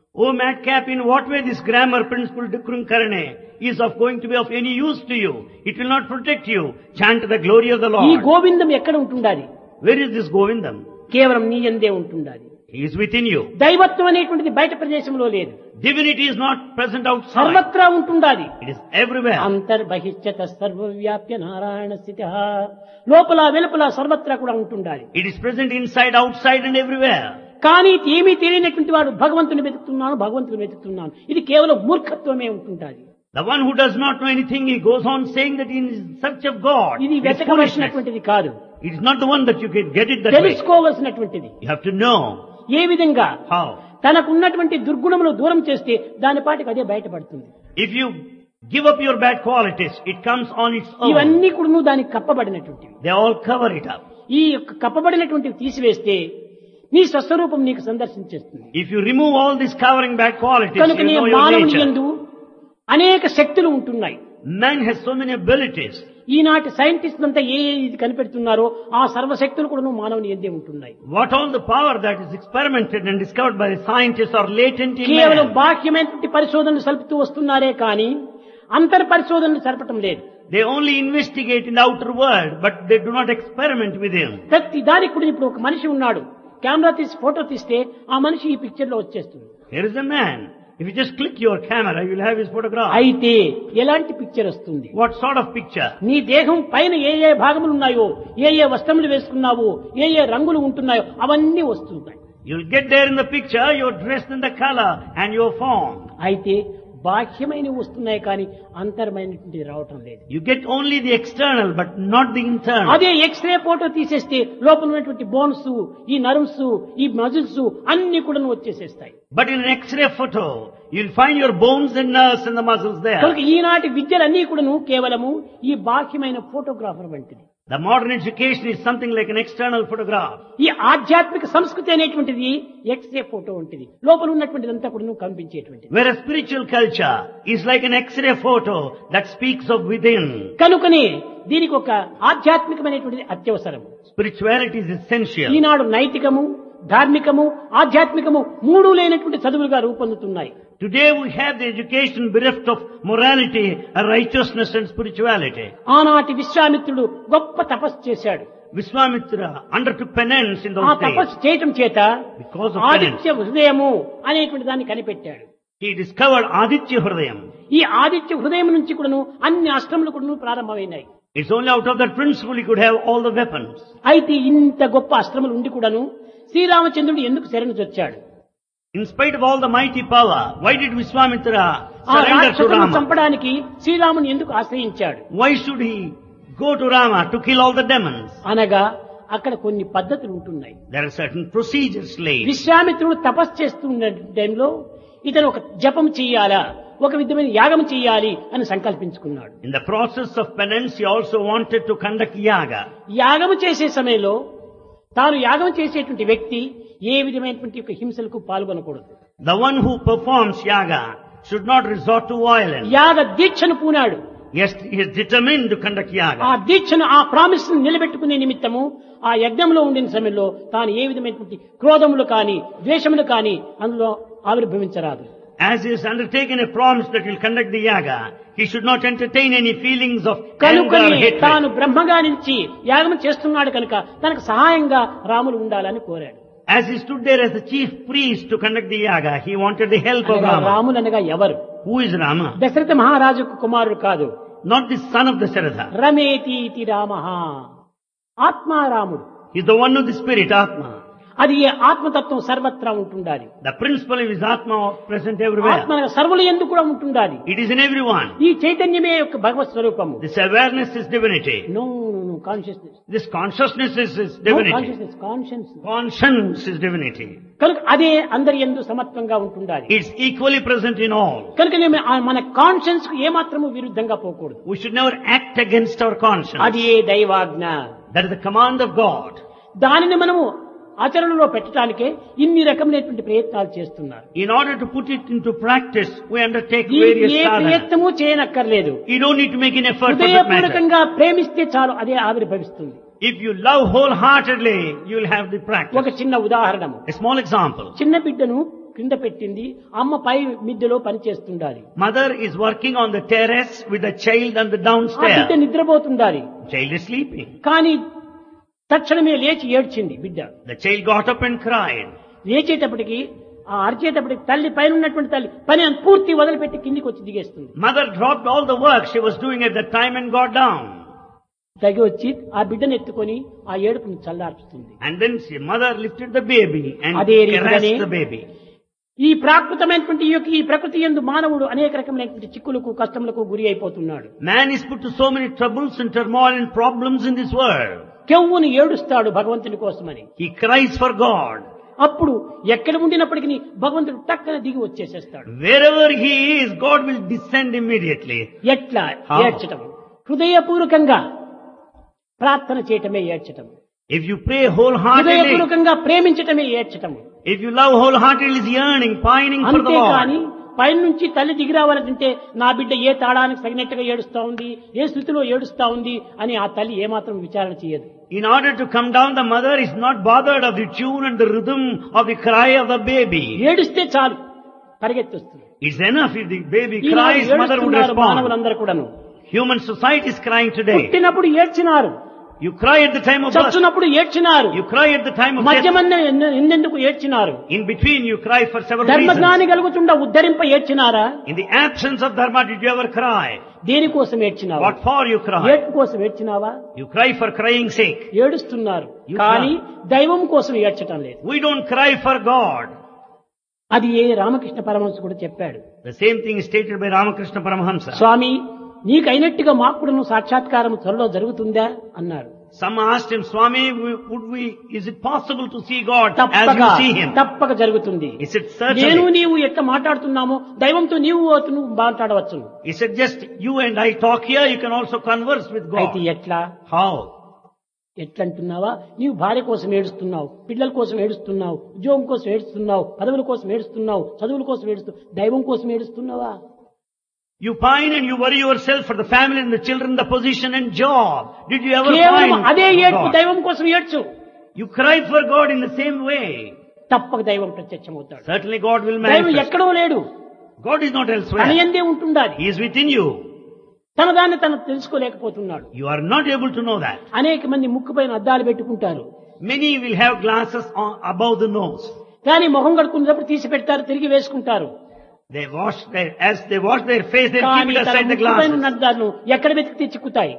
Oh madcap, in what way this grammar principle Dukrum Karane is of going to be of any use to you? It will not protect you. Chant the glory of the ఈ Lord. గోవిందం ఎక్కడ ఉంటుండాలి? Where is this Govindam? కేవలం నీ యందే ఉంటుండాలి. He is within you. దైవత్వం అనేటువంటిది బయట ప్రదేశంలో లేదు, Divinity is not present outside. సర్వత్రా ఉంటుండాలి. It is everywhere. అంతర్బహిష్యత సర్వవ్యాప్య నారాయణ స్థితః. లోపల వెలుపల సర్వత్రా కూడా ఉంటుండాలి. It is present inside, outside and everywhere. కానీ ఏమీ తెలియనటువంటి వాడు భగవంతుని వెతుకుతున్నాను భగవంతుని వెతుకుతున్నాను, ఇది కేవలం మూర్ఖత్వమే ఉంటుండాలి. The one who does not know anything, he goes on saying that he is in search of God. ఇది It is foolishness. వెతకవలసినటువంటిది కాదు, It is not the one that you can get it that way. తెలుసుకోవలసినటువంటిది. You have to know ఏ విధంగా how. తనకున్నటువంటి దుర్గుణములు దూరం చేస్తే దాని పాటికి అదే బయటపడుతుంది. If you give up your bad qualities, it comes on its own. ఇవన్నీ కూడా దానికి కప్పబడినటువంటివి. They all cover it up. ఈ యొక్క కప్పబడినటువంటివి తీసివేస్తే నీ స్వస్వరూపం నీకు సందర్శించేస్తుంది. If you remove all these covering bad qualities, కనుక you నీ know your మానవుని nature. యందు అనేక శక్తులు ఉంటున్నాయి. Man has so many abilities. ఈనాటి సైంటిస్ట్ అంతా ఏ ఇది కనిపెడుతున్నారో ఆ సర్వశక్తులు కూడా మానవుని యందే ఉంటున్నాయి. What all the power that is experimented and discovered by the scientists are latent in కేవలం man. బాహ్యమైనటువంటి పరిశోధనలు సలుపుతూ వస్తున్నారే కానీ అంతర్ పరిశోధనలు జరపటం లేదు. They only investigate in the outer world, but they do not experiment within. ప్రతి దానికి కూడా ఇప్పుడు ఒక మనిషి ఉన్నాడు, కెమెరా తీసి ఫోటో తీస్తే ఆ మనిషి ఈ పిక్చర్ లో వచ్చేస్తుంది. Here is a man. If you just click your camera, you will have his photograph. అయితే ఎలాంటి పిక్చర్ వస్తుంది? What sort of picture? నీ దేహం పైన ఏ ఏ భాగములు ఉన్నాయో, ఏ ఏ వస్త్రములు వేసుకున్నావో, ఏ ఏ రంగులు ఉంటున్నాయో అవన్నీ వస్తున్నాయి. You'll get there in the picture, you're dressed in the color and your form. అయితే బాహ్యమైనవి వస్తున్నాయి కానీ అంతరమైనటువంటి రావటం లేదు. You get only the external, but not the internal. అదే ఎక్స్రే ఫోటో తీసేస్తే లోపల ఉన్నటువంటి బోన్స్, ఈ నర్వ్స్, ఈ మజిల్స్ అన్ని కూడా వచ్చేసేస్తాయి. But in an X-ray photo, you'll find your bones and nerves and the muscles there. కనుక ఈనాటి విద్యలన్నీ కూడాను కేవలము ఈ బాహ్యమైన ఫోటోగ్రాఫర్ వంటిది. The modern education is something like an external photograph. ఈ ఆధ్యాత్మిక సంస్కృతి అనేటువంటిది ఎక్స్రే ఫోటో వంటిది, లోపల ఉన్నటువంటిదంతా కూడా కనిపించేటువంటిది. Whereas spiritual culture is like an X-ray photo that speaks of within. కనుకనే దీనికి ఒక ఆధ్యాత్మికమైనటువంటిది అత్యవసరం. Spirituality is essential. ఈనాడు నైతికము, ధార్మికము, ఆధ్యాత్మికము మూడు లేనటువంటి చదువులుగా రూపొందుతున్నాయి. Today we have the education bereft of morality, righteousness and spirituality. ఆనాటి విశ్వామిత్రుడు గొప్ప తపస్సు చేశాడు. Vishwamitra undertook penance in ఆ those days. తపస్సు చేయటం చేత Because of penance, ఆదిత్య హృదయము అనేటువంటి దాన్ని కనిపెట్టాడు. he discovered Aditya Hridayam. ఈ ఆదిత్య హృదయం నుంచి కూడాను అన్ని అస్త్రములు కూడాను ప్రారంభమైనాయి. It's only out of that principle he could have all the weapons. అయితే ఇంత గొప్ప అస్త్రములు ఉండి కూడాను శ్రీరామచంద్రుడు ఎందుకు శరణు చొచ్చాడు? In spite of all the mighty power, why did Vishwamitra ఆ surrender to రాక్షసులను Rama? చంపడానికి శ్రీరాముని ఎందుకు ఆశ్రయించాడు? Why should he go to Rama to kill all the demons? అనగా అక్కడ కొన్ని పద్ధతులు ఉంటున్నాయి. There are certain procedures laid. విశ్వామిత్రుడు తపస్సు చేస్తున్న టైంలో ఇతను ఒక జపం చెయ్యాలా, ఒక విధమైన యాగం చెయ్యాలి అని సంకల్పించుకున్నాడు. In the process of penance, he also wanted to conduct yaga. యాగము చేసే సమయంలో తాను యాగం చేసేటువంటి వ్యక్తి ఏ విధమైనటువంటి యొక్క హింసలకు పాల్గొనకూడదు. The one who performs yaga should not resort to violence. యాగ దీక్షను పూనాడు. Yes, he is determined to conduct ఆ yaga. దీక్షను, ఆ ప్రామిస్ ను నిలబెట్టుకునే నిమిత్తము ఆ యజ్ఞంలో ఉండిన సమయంలో తాను ఏ విధమైనటువంటి క్రోధములు కాని ద్వేషములు కాని అందులో ఆవిర్భవించరాదు. As he has undertaken a promise that he will conduct the yaga, he should not entertain any feelings of anger or కనుకని hatred. తాను బ్రహ్మగా నుంచి యాగం చేస్తున్నాడు కనుక తనకు సహాయంగా రాములు ఉండాలని కోరాడు. As he stood there as the chief priest to conduct the yaga, he wanted the help of అనగా Rama. రాములు అనగా ఎవరు? Who is Rama? దశరథ మహారాజుకు కుమారుడు కాదు. Not the son of Dasharatha. రమేతీతి రామః, ఆత్మారాముడు. He is the one of the spirit, Atma. అది ఏ ఆత్మతత్వం సర్వత్రా ఉంటుండాలి. The principle of his Atma present everywhere. ఆత్మ అనగా సర్వుల యందు కూడా ఉంటుండాలి. It is in everyone. ఈ చైతన్యమే యొక్క భగవత్ స్వరూపము. This awareness is divinity. No no consciousness, This consciousness is, is divinity. Consciousness conscience. Conscience is divinity. కనుక అదే అందరి యందు సమత్వంగా ఉంటుండాలి. It's equally present in all. కనుక నేను ఆ మన కాన్షియన్స్ కు ఏమాత్రము విరుద్ధంగా పోకూడదు. We should never act against our conscience. అది ఏ Daivagna. That is the command of God. దానిని మనము ఆచరణలో పెట్టడానికే ఇన్ని రకమైనటువంటి ప్రయత్నాలు చేస్తున్నారు. In order to put it into practice, we undertake దీనికి various ఏ sadhanas. ప్రయత్నము చేయనక్కర్లేదు. You don't need to make an effort for that matter. హృదయపూర్వకంగా ప్రేమిస్తే చాలు అదే ఆవిర్భవిస్తుంది. If you love wholeheartedly, you will have the ఒక practice. చిన్న ఉదాహరణము. A small example. చిన్న బిడ్డను కింద పెట్టింది, అమ్మ పై మిద్దెలో పనిచేస్తుండాలి. Mother is working on the terrace with the child on the ఆ downstairs. బిడ్డ నిద్రపోతుండాలి. Child is sleeping. కానీ తక్షణమే లేచి ఏడ్చింది బిడ్డ. The child got up and cried. లేచేటప్పటికి ఆ అరిచేటప్పటికి తల్లి పైన ఉన్నటువంటి తల్లి పని అంత పూర్తి వదిలిపెట్టి కిందికి వచ్చి దిగేస్తుంది. Mother dropped all the work she was doing at that time and got down. తగి వచ్చి ఆ బిడ్డను ఎత్తుకొని ఆ ఏడుపును చల్లార్చుతుంది. And then she, mother lifted the baby and అదే రీతిగానే caressed the baby. ఈ ప్రాకృతమైనటువంటి ఈ యొక్క ఈ ప్రకృతి యందు మానవుడు అనేక రకమైనటువంటి చిక్కులకు కష్టములకు గురి అయిపోతున్నాడు. Man is put to so many troubles and turmoil and problems in this world. కెవ్వును ఏడుస్తాడు భగవంతుని కోసమని. He cries for God. అప్పుడు ఎక్కడ ఉండినప్పటికీ భగవంతుడు టక్కన దిగి వచ్చేసేస్తాడు. Wherever he is, God will descend immediately. ఎట్లా How? ఏడ్చటం? హృదయపూర్వకంగా ప్రార్థన చేయటమే ఏడ్చటం. If you pray wholeheartedly, హృదయపూర్వకంగా ప్రేమించటమే ఏడ్చటం. if you love wholeheartedly, is yearning, pining for the అంతేకాని Lord. పైన నుంచి తల్లి దిగి రావాలంటే నా బిడ్డ ఏ తాడానికి తగినట్టుగా ఏడుస్తా ఉంది, ఏ స్థితిలో ఏడుస్తా ఉంది అని ఆ తల్లి ఏమాత్రం విచారణ చేయదు. In order to come down, the mother is not bothered of the tune and the rhythm of the cry of the baby. ఏడుస్తే చాలు పరిగెత్తొస్తుంది. It's enough if the baby Eenadu cries, mother would ఏడుస్తున్నారు respond. మానవులందరూ కూడాను. Human society is crying today. పుట్టినప్పుడు ఏడ్చినారు, You cry at the time of birth. చచ్చినప్పుడు ఏడ్చినారు, You cry at the time of death. మధ్యమన్న ఎన్నెందుకు ఏడ్చినారు. In between, you cry for several reasons. ధర్మజ్ఞాని కలుగుతుండ ఉద్ధరింప ఏడ్చినారా? In the absence of dharma, did you ever cry? దేనికోసం ఏడ్చినావా? What for you cry? ఏడ్పు కోసం ఏడ్చినావా? You cry for crying sake. ఏడుస్తున్నారు You కానీ దైవం కోసం ఏడ్చటం లేదు. We don't cry for God. అది ఏ రామకృష్ణ పరమహంస కూడా చెప్పాడు. The same thing is stated by Ramakrishna Paramahamsa. స్వామి నీకైనట్టుగా మాకుడును సాక్షాత్కారం త్వరలో జరుగుతుందా అన్నాడు. Some asked him, Swami, would we, is it possible to see God as తప్పక you see Him? తప్పక జరుగుతుంది. He said, certainly. నేను నీవు ఎట్లా మాట్లాడుతున్నామో దైవంతో నీవు నువ్వు మాట్లాడవచ్చు. He said, just you and I talk here, you can also converse with అయితే God. ఎట్లా How? ఎట్లంటున్నావా? నీవు భార్య కోసం ఏడుస్తున్నావు, పిల్లల కోసం ఏడుస్తున్నావు, ఉద్యోగం కోసం ఏడుస్తున్నావు, పదవుల కోసం ఏడుస్తున్నావు, చదువుల కోసం ఏడుస్తున్నావు, దైవం కోసం ఏడుస్తున్నావా? You pine and you worry yourself for the family and the children, the position and job. Did you ever కేవలం pine అదే for ఏడ్పు God? దైవం కోసం ఏడ్చు. You cry for God in the same way. తప్పక దైవం ప్రత్యక్షమవుతాడు. Certainly God will దైవం manifest. ఎక్కడో లేడు, God is not తన elsewhere. యందే ఉంటుండాలి. He is within you. తన దాన్ని తను తెలుసుకోలేకపోతున్నాడు. You are not able to know that. అనేక మంది ముక్కు పైన అద్దాలు పెట్టుకుంటారు, Many will have glasses on, above the nose. కానీ మొహం కడుక్కునేటప్పుడు తీసి పెడతారు, తిరిగి వేసుకుంటారు. They wash their, as they wash their face, they keep కానీ it తన aside the ముక్కు పైన ఉన్న glasses. అద్దాలను ఎక్కడ వెతికితే చిక్కుతాయి?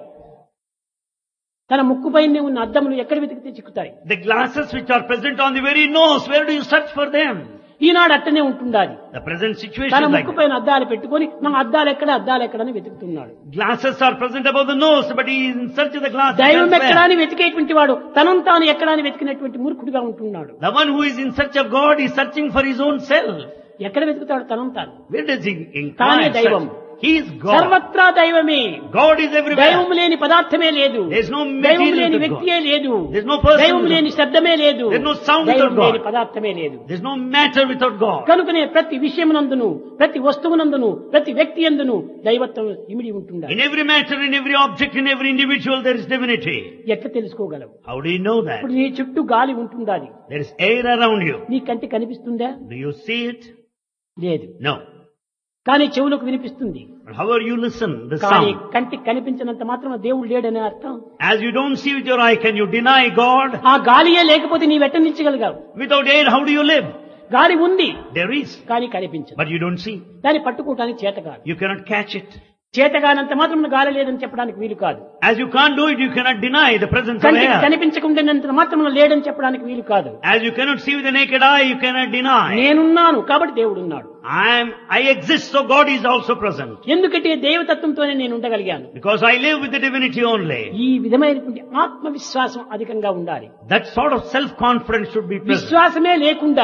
తన ముక్కు పైన ఉన్న అద్దములు ఎక్కడ వెతికితే చిక్కుతాయి? The glasses which are present on the very nose, where do you search for them? ఈనాడు అట్టనే ఉంటుండాలి. The present situation తన is like ముక్కు that. పైన అద్దాలు పెట్టుకొని నా అద్దాలు ఎక్కడ అద్దాలు ఎక్కడని వెతుకుతున్నాడు. Glasses are present above the nose, but he is in search of the glasses దైవం ఎక్కడా elsewhere. అని వెతికేటువంటి వాడు తనను తాను ఎక్కడా అని వెతికినటువంటి మూర్ఖుడిగా ఉంటున్నాడు. The one who is in search of God is searching for his own self. ఎక్కడ వెతుకుతాడు? తనను తాను. Where does he తానే inquire? దైవం. search? He is God. సర్వత్రా దైవమే. God is everywhere. దైవం లేని పదార్థమే లేదు, There is no దైవం material లేని to వ్యక్తియే God. లేదు, There is no person దైవం without లేని శబ్దమే లేదు, There is no sound దైవం without God. లేని పదార్థమే లేదు. There is no matter without God. కనుకనే ప్రతి విషయమునందును ప్రతి వస్తువునందును ప్రతి వ్యక్తి యందును దైవత్వం ఇమిడి ఉంటుండాలి. In every matter, in every object, in every individual, there is divinity. ఎట్లా తెలుసుకోగలవు? How do you know that? ఇప్పుడు నీ చుట్టూ గాలి ఉంటుండాలి, There is air around you. నీ కంటి కనిపిస్తుందా? Do you see it? లేదు. No. కానీ చెవులకు వినిపిస్తుంది. But however you listen, the కానీ sound. కంటికి కనిపించినంత మాత్రం దేవుడు లేడనే అర్థం. As you don't see with your eye, can you deny God? ఆ గాలియే లేకపోతే నీ వెట్టనించగలిగావు. Without air, how do you live? గాలి ఉంది There is, కానీ కనిపించదు. but you don't see. దాన్ని పట్టుకోవటానికి చేత కాదు. You cannot catch it. చేతగానంత మాత్రం గాలి లేదని చెప్పడానికి వీలు కాదు. As you can't do it, you cannot deny the presence of కంటికి air. కనిపించకుండానంత మాత్రం లేడని చెప్పడానికి వీలు కాదు. As you cannot see with the naked eye, you cannot deny. నేనున్నాను కాబట్టి దేవుడు ఉన్నాడు. I am, I exist, so God is also present. ఎందుకంటే దైవతత్వంతోనే నేను ఉండగలిగాను. Because I live with the divinity only. ఈ విధమైనటువంటి ఆత్మవిశ్వాసం అధికంగా ఉండాలి. That sort of self-confidence should be present. విశ్వాసమే లేకుండా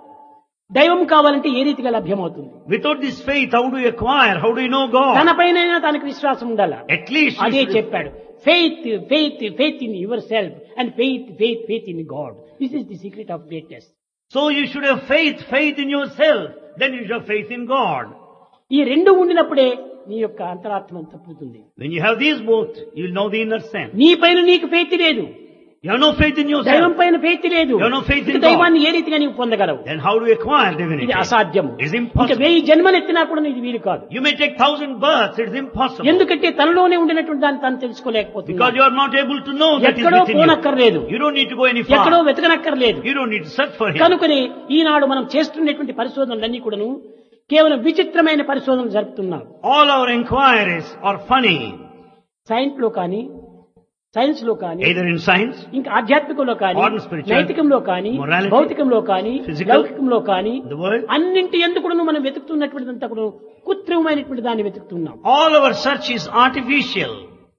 దైవం కావాలంటే ఏ రీతిగా లభ్యమవుతుంది? Without this faith, how do you acquire? How do you know God? తనపైనైనా తనకు విశ్వాసం ఉండాలి. At least you అదే should- చెప్పాడు, faith faith faith in yourself and faith faith faith in God. This is the secret of greatness. So you should have faith, faith in yourself. Then you should have faith in God. ఈ రెండు ఉండినప్పుడే నీ యొక్క అంతరాత్మ తప్పుతుంది. When you have these both, you will know the inner sense. నీ పైన నీకు ఫెయిత్ లేదు, You have no faith in yourself. దైవం పైన ఫెయిత్ లేదు. You have no faith in ఇక God. దైవాన్ని ఏ రీతిగా నీవు పొందగలవు? Then how do you acquire divinity? ఇది అసాధ్యము. It is ఇంకా impossible. వెయ్యి జన్మలు ఎత్తినా కూడా ఇది వీలు కాదు. You may take thousand births, it is impossible. ఎందుకంటే తనలోనే ఉండినటువంటి దాన్ని తాను తెలుసుకోలేకపోతుంది. Because you are not able to know that is ఎక్కడో within you. పోనక్కర్లేదు. You don't need to go any ఎక్కడో far. వెతకనక్కర్లేదు. You don't need to search for him. కనుకనే ఈనాడు మనం చేస్తున్నటువంటి పరిశోధనలన్నీ కూడాను కేవలం విచిత్రమైన పరిశోధనలు జరుపుతున్నాం. All our inquiries are funny. Science లో కానీ, సైన్స్ లో కానీ, Either in science, ఇంకా ఆధ్యాత్మికంలో కానీ, or in spiritual, నైతికంలో కానీ, morality, భౌతికంలో కానీ, physical, లౌకికంలో కానీ, the world. అన్నింటి ఎందుకు కూడా మనం వెతుకుతున్నటువంటిదంతా కూడా కృత్రిమమైనటువంటి దాన్ని వెతుకుతున్నాం. All our search is artificial.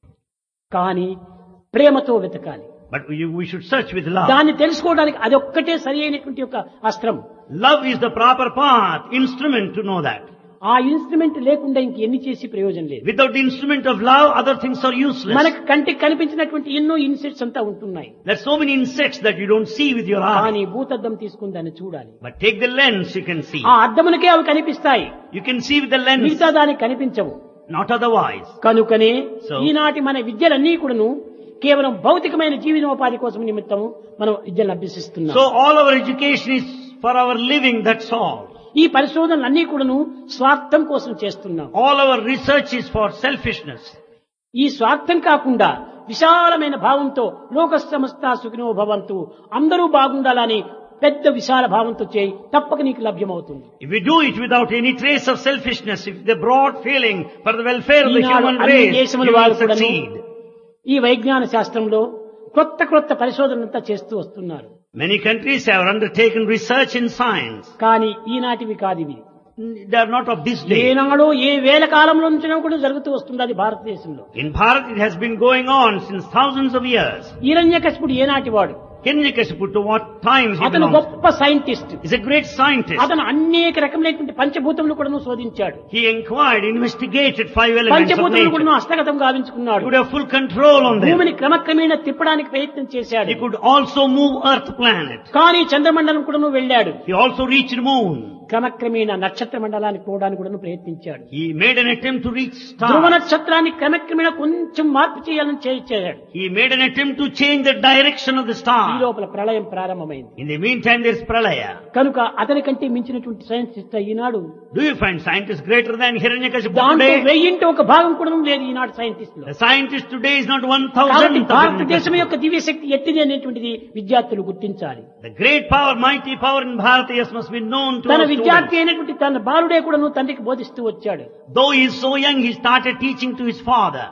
కానీ ప్రేమతో వెతకాలి. But we, we should search with love. దాన్ని తెలుసుకోవడానికి అదొక్కటే సరి అయినటువంటి యొక్క అస్త్రం. Love is the proper path, instrument to know that. ఆ ఇన్స్ట్రుమెంట్ లేకుండా ఇంకెన్ని చేసి ప్రయోజనం లేదు. Without the instrument of love, other things are useless. మనకు కంటికి కనిపించినటువంటి ఎన్నో ఇన్సెక్ట్స్ అంతా ఉంటున్నాయి. There are so many insects that you don't see with your eye. కానీ భూతద్దం తీసుకుని దాన్ని చూడాలి. But take the lens, you can see. ఆ అద్దమునకే అవి కనిపిస్తాయి. You can see with the lens, మిగతా దానికి కనిపించవు. not otherwise. కనుకనే So- ఈనాటి మన విద్యలన్నీ కూడాను కేవలం భౌతికమైన జీవనోపాధి కోసం నిమిత్తము మనం విద్యను అభ్యసిస్తున్నాం. So all our education is for our living, that's all. ఈ పరిశోధనలన్నీ కూడాను స్వార్థం కోసం చేస్తున్నాం. All our research is for selfishness. ఈ స్వార్థం కాకుండా విశాలమైన భావంతో లోక సమస్త సుఖినో భవంతు, అందరూ బాగుండాలని పెద్ద విశాల భావంతో చేయి, తప్పక నీకు లభ్యమవుతుంది. If we do it without any trace of selfishness, if the broad feeling for the welfare of the Eenadu human అన్ని race, దేశముల you వారు will కూడాను succeed. ఈ వైజ్ఞాన శాస్త్రంలో కొత్త కొత్త పరిశోధనంతా చేస్తూ వస్తున్నారు. Many countries have undertaken research in science. కానీ ఈనాటివి కాదు ఇవి. They are not of this day. ఏనాడో ఏ వేల కాలంలో నుంచినో కూడా జరుగుతూ వస్తుంది అది భారతదేశంలో. In Bharat, it has been going on since thousands of years. హిరణ్యకశిపుడు ఏనాటి వాడు? Hiranyakashipu, to what times he అతను belongs to? గొప్ప scientist. He's a great scientist. అతను అనేక రకములైనటువంటి పంచభూతములు కూడా శోధించాడు. He inquired, investigated five elements of పంచభూతములు nature. కూడా హస్తగతం He గావించుకున్నాడు. could have full control on them. భూమిని క్రమక్రమేణా తిప్పడానికి ప్రయత్నం చేశాడు. He could also move Earth planet. కానీ చంద్రమండలం కూడా వెళ్ళాడు. He also reached moon. క్రమక్రమేణా నక్షత్ర మండలానికి పోవడానికి కూడా ప్రయత్నించాడు. He made an attempt to reach Dhruva stars. నక్షత్రాన్ని క్రమక్రమేణా కొంచెం మార్పు చేయాలని చేశాడు. He made an attempt to change the direction of the ఈ star. లోపల ప్రళయం ప్రారంభమైంది. In the meantime, there's Pralaya. కనుక అతని కంటే మించినటువంటి సైంటిస్ట్ ఈనాడు Do you find scientists greater than Hiranyakashipu దాంట్లో today? వెయ్యింటి ఒక భాగం కూడా లేదు ఈనాడు సైంటిస్ట్ లో. The scientist today is not one కాబట్టి thousandth of భారతదేశం Hiranyakashipu. యొక్క దివ్యశక్తి ఎట్టిది అనేటువంటిది విద్యార్థులు గుర్తించాలి. The great power, mighty power in Bharat, yes, must be known to తన our విద్యార్థి students. అయినటువంటి తన బాలుడే కూడాను తండ్రికి బోధిస్తూ వచ్చాడు. Though he is so young, he started teaching to his father.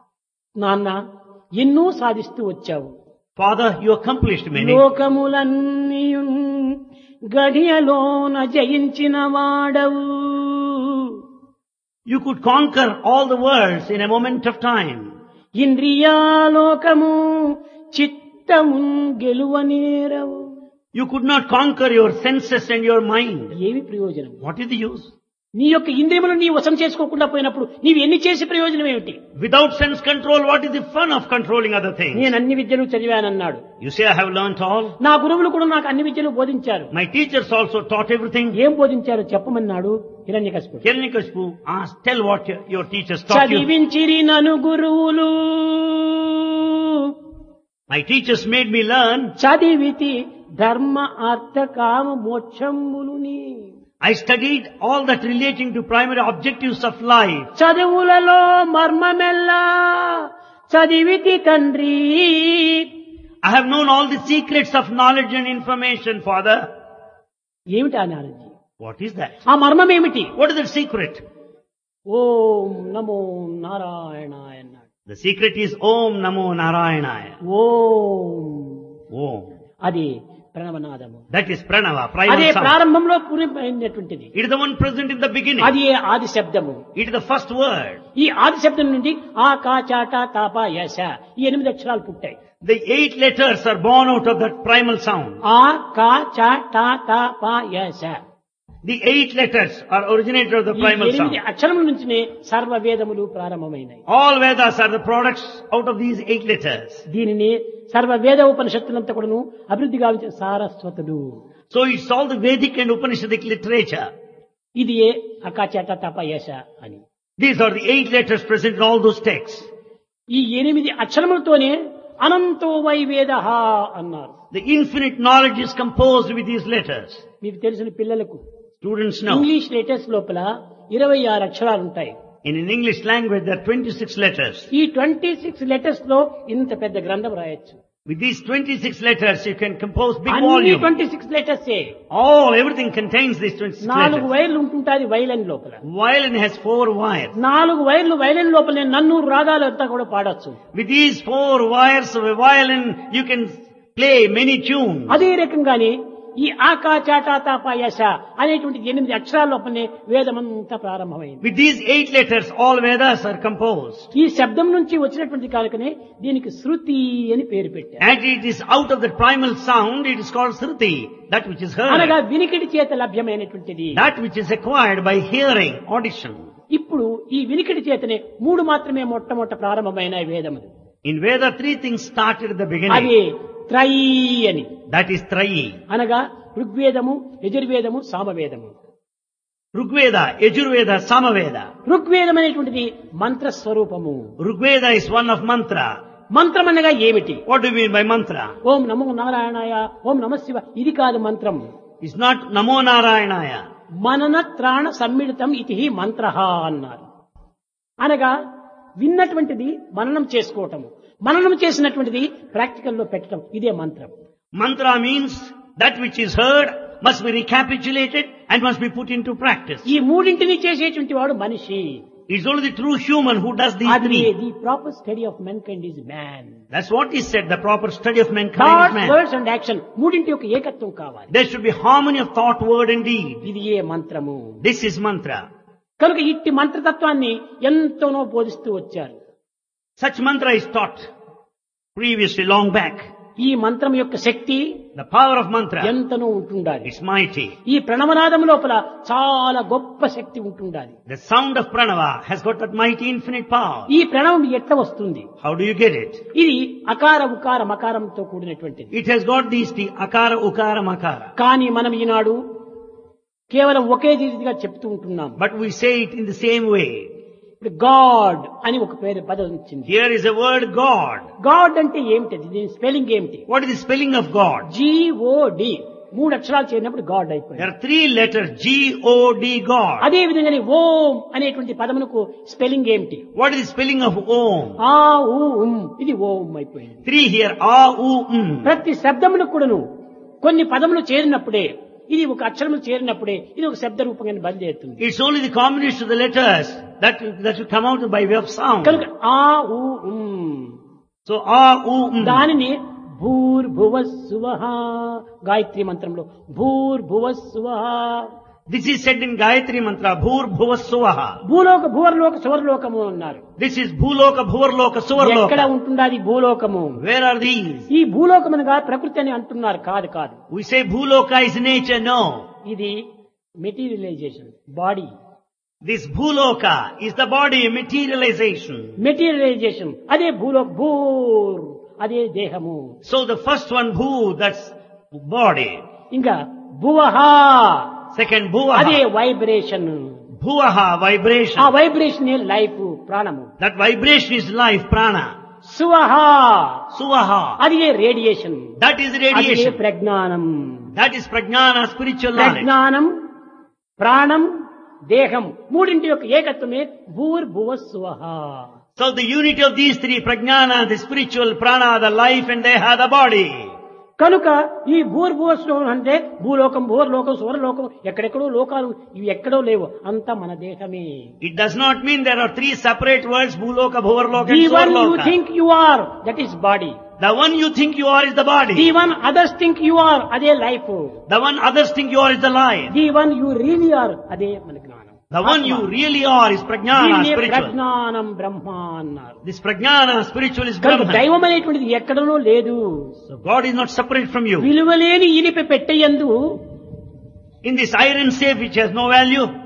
నాన్న ఎన్నో సాధిస్తూ వచ్చావు. Father, you accomplished many. లోకములన్నీ గడియలోన జయించిన వాడవు. You could conquer all the worlds in a moment of time. ఇంద్రియాలోకము చిత్తము గెలువనేరవు. You could not conquer your senses and your mind. ఏమి ప్రయోజనం? What is the use? నీ యొక్క ఇంద్రియములను నీ వశం చేసుకోకుండా పోయినప్పుడు నీవు ఎన్ని చేసి ప్రయోజనం ఏమిటి? Without sense control, what is the fun of controlling other things? నేను అన్ని విద్యలు చదివానన్నాడు. You say, I have learnt all. నా గురువులు కూడా నాకు అన్ని విద్యలు బోధించారు. My teachers also taught everything. ఏం బోధించారో చెప్పమన్నాడు హిరణ్యకశిపుడు. Hiranyakashipu asked, tell what your, your teachers taught you. చదివించిరి నను గురువులు My teachers made me learn. చదివితి ధర్మ అర్థ కామ మోక్షములుని. I studied all that relating to primary objectives of life. చదువులలో మర్మమెల్లా చదివితి తండ్రి. I have known all the secrets of knowledge and information, Father. ఏమిటి ఆ knowledge? What is that? ఆ మర్మం ఏమిటి? What is the secret? ఓం నమో నారాయణాయ అన్నాడు. The secret is Om Namo Narayanaya. Om Om. అది ప్రణవనాదము. That is Pranava, అదే primal sound. ప్రారంభంలో పూర్ణమైనటువంటిది. It is the one present in the beginning. అది ఆది శబ్దము. It is the first word. ఈ ఆది శబ్దం నుండి ఆ కా చాట తాప యశ ఈ ఎనిమిది అక్షరాలు పుట్టాయి. The eight letters are born out of that primal sound. ఆ కా చ ట త ప యశ. The eight letters are originated of the ఈ primal sound. ఎనిమిది అక్షరముల నుంచినే సర్వ వేదములు ప్రారంభమైనాయి. All Vedas are the products out of these eight letters. దీనిని సర్వ వేద ఉపనిషత్తులంతా కూడాను అభివృద్ధి గావించిన సారస్వతుడు. So it's all the Vedic and Upanishadic literature. ఇది ఏ అకాచట తప యశ అని. These are the eight letters present in all those texts. ఈ ఎనిమిది అక్షరములతోనే అనంతో వై వేదః అన్నారు. The infinite knowledge is composed with these letters. మీకు తెలిసిన పిల్లలకు Students know. ఇంగ్లీష్ లెటర్స్ లోపల ఇరవై ఆరు అక్షరాలు ఉంటాయి. In an English language there are twenty-six letters. ఈ ట్వంటీ సిక్స్ లెటర్స్ లో ఇంత పెద్ద గ్రంథం రాయొచ్చు. With these twenty-six letters you can compose big అన్ని volume. Twenty six letters. All, everything contains these twenty-six నాలుగు letters. వైర్లు ఉంటుంటాది వైలన్ లోపల. Violin has four wires. నాలుగు వైర్లు వైలన్ లోపల నేను నన్నూరు రాగాలు అంతా కూడా పాడొచ్చు. With these four wires of a violin you can play many tunes. అదే రకంగానే ఈ ఆకా చాటా తాపా యశ అనేటువంటి ఎనిమిది అక్షరాల లోపలనే వేదమంతా ప్రారంభమైంది. With these eight letters all Vedas are composed. ఈ శబ్దం నుంచి వచ్చినటువంటి కాలకనే దీనికి శృతి అని పేరు పెట్టారు. And it is out of the primal sound, it is called Shruti, that which is అనగా heard. వినికిడి చేత లభ్యమైనటువంటిది. That which is acquired by hearing, audition. ఇప్పుడు ఈ వినికిడి చేతనే మూడు మాత్రమే మొట్టమొదట ప్రారంభమైన వేదములు. In Veda three things started at the అవి beginning. త్రయీ అని. That is Trayi. అనగా ఋగ్వేదము, యజుర్వేదము, సామవేదము. Rigveda, Yajurveda, Samaveda. ఋగ్వేదం అనేటువంటిది మంత్ర స్వరూపము. Rigveda is one of mantra. మంత్రం అనగా ఏమిటి? What do you mean by mantra? ఓం నమో నారాయణాయ, ఓం నమ శివ, ఇది కాదు మంత్రం. It's not Namo Narayanaya. మనన త్రాణ సమ్మిళితం ఇతి మంత్రః అన్నారు. అనగా విన్నటువంటిది మననం చేసుకోవటం, మననం చేసినటువంటిది ప్రాక్టికల్ లో పెట్టడం, ఇదే మంత్రం. Mantra means that which is heard must be recapitulated and must be put into practice. ఈ మూడింటిని చేసేటువంటి వాడు మనిషి. It's only the true human who does these అది three. The proper study of mankind is man. That's what is said, the proper study of mankind is thoughts, man. Words and action మూడింటి యొక్క ఏకత్వం కావాలి. There should be harmony of thought, word and deed. ఇది ఏ మంత్రము. This is mantra. కనుక ఇట్టి మంత్రతత్వాన్ని ఎంతోనో బోధిస్తూ వచ్చారు. Such mantra is taught previously, long back. ఈ మంత్రం యొక్క శక్తి The power of mantra, ఎంతనో ఉంటుండాలి. it's mighty. ఈ ప్రణవనాదం లోపల చాలా గొప్ప శక్తి ఉంటుండాలి. The sound of pranava has got that mighty infinite power. ఈ ప్రణవం ఎట్లా వస్తుంది? How do you get it? ఇది అకార ఉకార మకారంతో కూడినటువంటిది. It has got these three, akara, ukara, makara. కానీ మనం ఈనాడు కేవలం ఒకే రీతిగా చెప్తూ ఉంటున్నాం. But we say it in the same way. ఇప్పుడు గాడ్ అని ఒక పేరు పదం వచ్చింది. Here is a word God. God అంటే ఏమిటి? దీని స్పెల్లింగ్ ఏమిటి? What is the spelling of God? G O D. మూడు అక్షరాలు చేరినప్పుడు గాడ్ There అయిపోయింది. are three letters, G O D, God. అదే విధంగానే ఓం అనేటువంటి పదమునకు స్పెల్లింగ్ ఏమిటి? What is the spelling of Om? ఆ ఊ ఉమ్, ఇది ఓం అయిపోయింది. Three here, A, U, M. ప్రతి శబ్దములకు కూడాను కొన్ని పదములు చేరినప్పుడే, ఇది ఒక అక్షరము చేరినప్పుడే ఇది ఒక శబ్ద రూపంగా బయలుదేరుతుంది. It's only the combination of the letters that, that will come out by way of sound. కనుక ఆ ఊ ఉమ్, So, A, U, M. దానిని భూర్భువస్సువః గాయత్రి మంత్రంలో భూర్భువస్సువః. This is said in Gayatri Mantra, Bhur Bhuva Suvaha. భూలోక భూవర్లోక సువర్లోకము అన్నారు. This is Bhuloka, Bhuvarloka, ఎక్కడ Suvarloka. ఉంటుండాది భూలోకము? Where are these? ఈ భూలోకం అనగా ప్రకృతి అని అంటున్నారు. కాదు కాదు, We say Bhuloka is nature, no. ఇది materialization, body. This Bhuloka is the body, materialization. Materialization అదే భూలోక, భూర్ అదే దేహము. So the first one, Bhu, that's body. ఇంకా భువహ Second, అదే Bhuvaha. వైబ్రేషన్. Bhuvaha, ఆ vibration. వైబ్రేషన్ లైఫ్, ప్రాణము. That vibration is life, prana. Suvaha Suvaha. అది radiation. That is అది radiation. ప్రజ్ఞానం. That is prajnana, spiritual knowledge. ప్రజ్ఞానం, ప్రాణం, దేహం మూడింటి యొక్క ఏకత్వమే భూర్భువ సువహ. So the unity of these three, prajnana, the spiritual, prana, the life, and deha, the body. కనుక ఈ భూర్భువస్వం అంటే భూలోకం, భూర్లోకం, సువర్లోకం, ఎక్కడెక్కడో లోకాలు, ఇవి ఎక్కడో లేవు, అంతా మన దేహమే. It does not mean there are three separate worlds, Bhuloka, Bhuvarloka, the and one you Swarloka. Think you are, that is body. The one you think you are is the the body. One others think you are, అదే life. The one others think you are is the life. The one you really are, అదే మన జ్ఞానం. The one you really are is prajnana, దీనినే spiritual. ప్రజ్ఞానం బ్రహ్మ అన్నారు. This prajnana, spiritual, is కనుక Brahman. దైవం అనేటువంటిది ఎక్కడనో లేదు. So God is not separate from you. విలువలేని ఇనిపి పెట్టేయందు In this iron safe which has no value,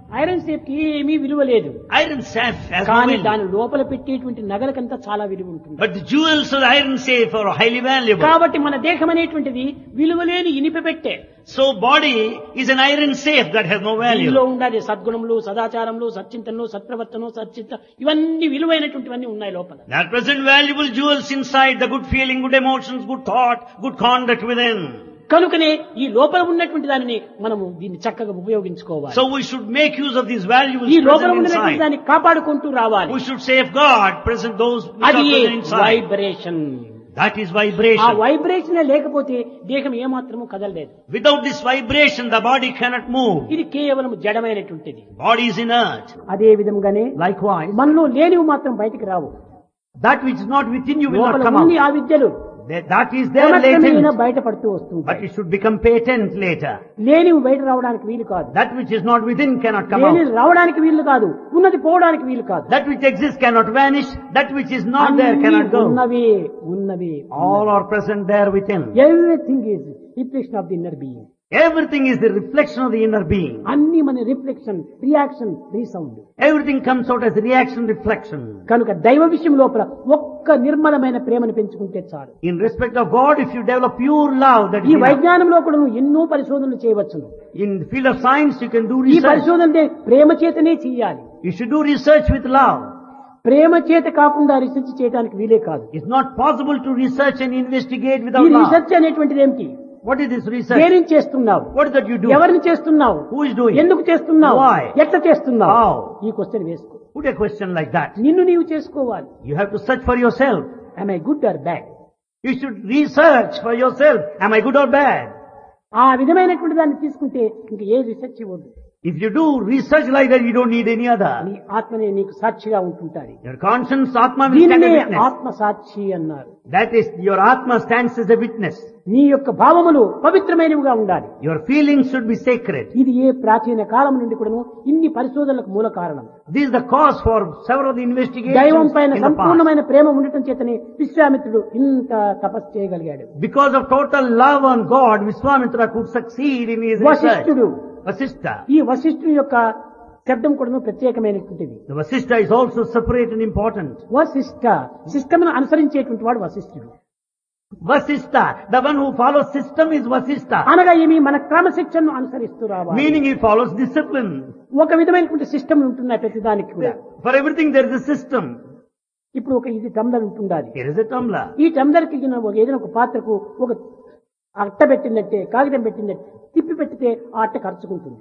iron shape కి ఏమీ విలువ లేదు. Iron safe has no కానీ value. దాని లోపల పెట్టేటువంటి నగలకంతా చాలా విలువ ఉంటుంది. But the jewels of the iron safe are highly valuable. కాబట్టి మన దేహం అనేటువంటిది విలువలేని ఇనిప పెట్టే. So body is an iron safe that has no value. దీనిలో ఉండాలి సద్గుణములు, సదాచారములు, సచ్చింతనలు, సత్ప్రవర్తనలు, సచ్చిత ఇవన్నీ విలువైనటువంటివన్నీ ఉన్నాయి లోపల. There are present valuable jewels inside, the good feeling, good emotions, good thought, good conduct within. కనుకనే ఈ లోపల ఉన్నటువంటి దానిని మనము దీన్ని చక్కగా ఉపయోగించుకోవాలి. So we should make use of these valuables ఈ లోపల present ఉన్నటువంటి inside. దాన్ని కాపాడుకుంటూ రావాలి. We should safeguard present those which are అది present inside. Vibration. That is ఆ vibration. వైబ్రేషన్ లేకపోతే దేహం ఏమాత్రము కదలలేదు. Without this vibration, the body cannot move. ఇది కేవలం జడమైనటువంటిది. Body is inert. అదే విధంగానే Likewise, మనలో లేనివి మాత్రం బయటికి రావు. that which is not within you will not లోపల come ఉంది out. ఆ విద్యలు That that is there క్రమక్రమేణా latent, బయటపడుతూ but వస్తుంది. it should become patent later. లేనివి బయట రావడానికి వీలు కాదు. That which is not within cannot come లేని out. రావడానికి వీలు కాదు, ఉన్నది పోవడానికి వీలు కాదు. That which exists cannot vanish. That which is not there అన్నీ cannot go. ఉన్నవి ఉన్నవి All are present there within. Everything is reflection of the inner being. Everything is the reflection of the inner being. అన్ని మన reflection, reaction, resound. Everything comes out as reaction, reflection. కనుక దైవ విషయం లోపల ఒక్క నిర్మలమైన ప్రేమను పెంచుకుంటే చాలు. In respect of God, if you develop pure love, that ఈ is enough. వైజ్ఞానంలో కూడా నువ్వు ఎన్నో పరిశోధనలు చేయవచ్చును. In the field of science, you can do ఈ research. పరిశోధన ప్రేమ చేతనే చేయాలి. You should do research with love. ప్రేమ చేత కాకుండా రీసెర్చ్ చేయడానికి వీలే కాదు. It's not possible to research and investigate ఈ without love. రీసెర్చ్ అనేటువంటిది ఏమిటి? What is this research? దేనిని చేస్తున్నావు? What is that you do? ఎవరిని చేస్తున్నావు? Who is doing? ఎందుకు చేస్తున్నావు? Why? ఎట్లా చేస్తున్నావు? How? ఈ క్వశ్చన్ వేసుకో. Put a question like that. నిన్ను నీవు చేసుకోవాలి. You have to search for yourself. Am I good or bad? You should research for yourself. Am I good or bad? ఆ విధమైనటువంటి దాన్ని తీసుకుంటే ఇంక ఏ రీసెర్చ్ ఇవ్వద్దు. If you do research like that, you don't need any other. నీ ఆత్మనే నీకు సాక్షిగా ఉంటుంటారు. Your conscience, Atma, will stand దీనినే a witness. ఆత్మ సాక్షి అన్నారు. That is, your Atma stands as a witness. నీ యొక్క భావములు పవిత్రమైనవిగా ఉండాలి. Your feelings should be sacred. ఇది ఏ ప్రాచీన కాలం నుండి కూడాను ఇన్ని పరిశోధనలకు మూల కారణం. This is the cause for several of the investigations దైవం పైన in the past. సంపూర్ణమైన ప్రేమ ఉండటం చేతనే విశ్వామిత్రుడు ఇంత తపస్సు చేయగలిగాడు. Because of total love on God, Vishwamitra could succeed in his research. వశిష్ఠుడు, Vasishtha. ఈ వశిష్ఠుని యొక్క శబ్దం కూడా ప్రత్యేకమైనటువంటిది. The Vasishtha is also separate and important. Vashishtha సిస్టమ్ను అనుసరించేటువంటి వాడు వశిష్ఠుడు. Vasishtha, the one who follows system is Vasishtha. అనగా ఏమి? మన క్రమశిక్షణను అనుసరిస్తూ రావాలి. Meaning he follows discipline. ఒక విధమైనటువంటి సిస్టమ్ ఉంటున్నాయి ప్రతిదానికి కూడా. For everything there is a system. ఇప్పుడు ఒక ఇది టంబ్లర్ ఉంటుండాలి. Here is a tumbler. ఈ టంబ్లర్ కి ఏదైనా ఒక పాత్రకు ఒక అట్ట పెట్టిందంటే, కాగితం పెట్టిందంటే తిప్పి పెట్టితే ఆ అట్ట ఖర్చుకుంటుంది.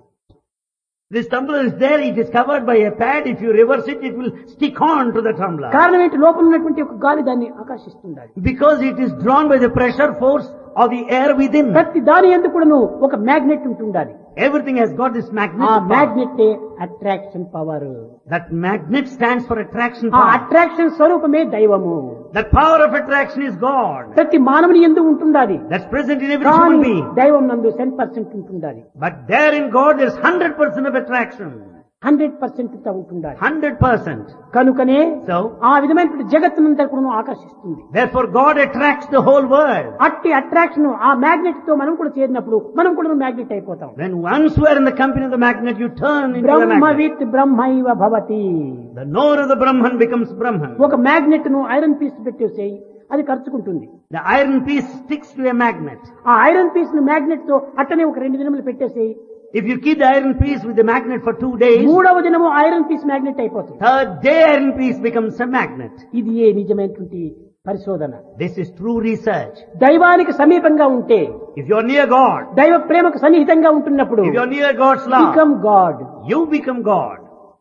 This tumbler is there, it is covered by a pad. If you reverse it, it will stick on to the tumbler. కారణం ఏంటి? లోపల ఉన్నటువంటి ఒక గాలి దాన్ని ఆకర్షిస్తుండాలి. Because it is drawn by the pressure force of the air within. ప్రతి దాని ఎందుకు కూడాను ఒక మ్యాగ్నెట్ ఉంటుండాలి. Everything has got this ఆ magnetic power. Magnet attraction power. That magnet stands for attraction ఆ power. అట్రాక్షన్ స్వరూపమే దైవము. That power of attraction is God. ప్రతి మానవుని ఎందు ఉంటుండాలి. That's present in every human కానీ being. దైవం నందు టెన్ పర్సెంట్ ఉంటుండాలి. But there in God there is one hundred percent of attraction. Hundred percent ఉంటుండాలి. one hundred percent. కనుకనే So, ఆ విధమైనటువంటి జగత్తునంతా కూడా ఆకర్షిస్తుంది. therefore God attracts the whole world. అట్టి అట్రాక్షన్ ఆ మ్యాగ్నెట్ తో మనం కూడా చేరినప్పుడు మనం కూడా మ్యాగ్నెట్ అయిపోతాం. When once you are in the company of the magnet, you turn into the magnet. బ్రహ్మవిత్ బ్రహ్మైవ Bhavati. The knower of the Brahman becomes Brahman. ఒక మ్యాగ్నెట్ ను ఐరన్ పీస్ పెట్టేసేయి, అది ఖర్చుకుంటుంది. The iron piece sticks to a magnet. ఆ iron piece ను magnet తో అట్టనే ఒక రెండు దినములు పెట్టేసేయి, If you keep the iron piece with the magnet for two days, మూడవ దినము ఐరన్ పీస్ మ్యాగ్నెట్ అయిపోతుంది. third day iron piece becomes a magnet. ఇది ఏ నిజమైనటువంటి పరిశోధన. This is true research. దైవానికి సమీపంగా ఉంటే, If you are near God, దైవ ప్రేమకు సన్నిహితంగా ఉంటున్నప్పుడు if you are near God's love, become God. you become God.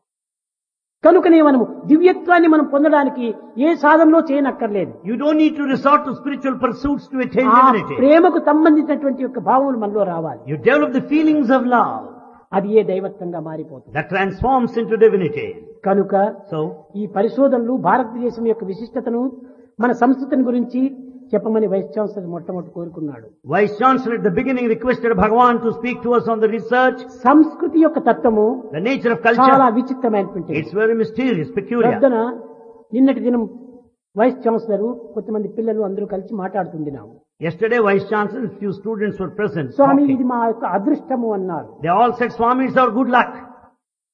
కనుకనే మనము దివ్యత్వాన్ని మనం పొందడానికి ఏ సాధనలో చేయనక్కర్లేదు. You don't need to resort to spiritual pursuits to attain ఆ divinity. ప్రేమకు సంబంధించినటువంటి యొక్క భావములు మనలో రావాలి. You develop the feelings of love అది ఏ దైవత్వంగా మారిపోతుంది. that transforms into divinity. కనుక So, ఈ పరిశోధనలు భారతదేశం యొక్క విశిష్టతను, మన సంస్కృతిని గురించి చెప్పమని వైస్ ఛాన్సలర్ మొట్టమొదటి కోరుకున్నాడు. Vice Chancellor at the beginning requested Bhagavan to speak to us on the research, సంస్కృతి యొక్క తత్వము the nature of చాలా culture. విచిత్రమైనటువంటి. It's very mysterious, peculiar. పొద్దున నిన్నటి దినం వైస్ ఛాన్సలర్ కొంతమంది పిల్లలు అందరూ కలిసి మాట్లాడుతున్నాము. Yesterday, Vice Chancellor, few students were present. Swamy talking. ఇది మా యొక్క అదృష్టము అన్నారు. They all said, Swami, it's our good luck.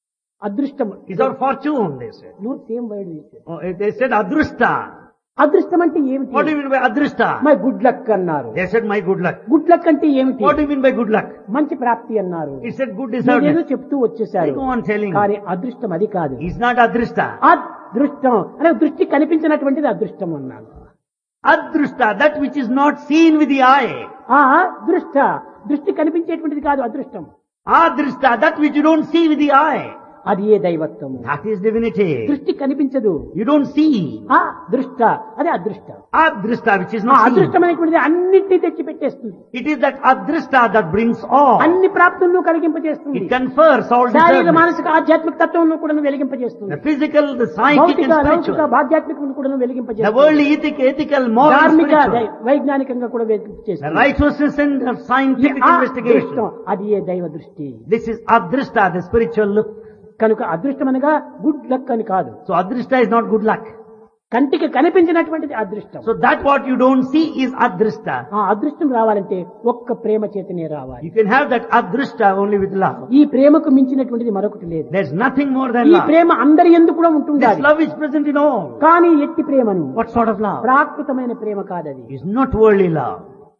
అదృష్టం. It's our fortune, they said. No same word. Oh, they said adrushta. అదృష్టం అంటే ఏమిటి? What do you mean by adrushta? My good luck అన్నారు. They said my good luck. Good luck అంటే ఏమిటి? What do you mean by good luck? మంచి ప్రాప్తి అన్నారు. It said good ఏదో deservedness. చెప్తూ వచ్చేసారు. They go on telling. కానీ అదృష్టం అది కాదు. It's not adrushta. అదృష్టం అనే దృష్టి కనిపించినటువంటిది అదృష్టం అన్నాను. Adrushta, that which is not seen with the eye. ఆ దృష్ట దృష్టి కనిపించేటువంటిది కాదు అదృష్టం. Adrushta, that which you don't see with the eye. అది ఏ దైవత్వము. That is divinity. దృష్టి కనిపించదు. You don't see. ఆ దృష్ట అదే అదృష్ట. Adrushta, which is ఆ not seen. అదృష్టం అనేటువంటిది అన్నిటినీ తెచ్చి పెట్టేస్తుంది. It is that adrushta that brings all. అన్ని ప్రాప్తులను కలిగింపజేస్తుంది. It confers all శారీరక deservedness. మానసిక ఆధ్యాత్మిక తత్వంలో కూడా వెలిగింపజేస్తుంది. The physical, the psychic భౌతిక and లౌకిక spiritual. ఆధ్యాత్మికను కూడా The వెలిగింపజేస్తుంది. worldly, ethic, ethical, moral, ధార్మిక spiritual. వైజ్ఞానికంగా కూడా The వెలిగింపజేస్తుంది. righteousness and the scientific ఆ investigation. దృష్టం అది ఏ దైవ దృష్టి. This is adrushta, the spiritual look. కనుక అదృష్టం అనగా గుడ్ లక్ అని కాదు. So adrushta is not good luck. కంటికి కనిపించినటువంటిది అదృష్టం. So that what you don't see is adrushta. ఆ అదృష్టం రావాలంటే ఒక్క ప్రేమ చేతనే రావాలి. You can have that adrushta only with love. ఈ ప్రేమకు మించినటువంటిది మరొకటి లేదు. There's nothing more than ఈ love. ప్రేమ అందరి యందు కూడా This ఉంటుండాలి. love is present in all. కానీ ఎట్టి ప్రేమను What sort of love? ప్రాకృతమైన ప్రేమ కాదది. It's not worldly love.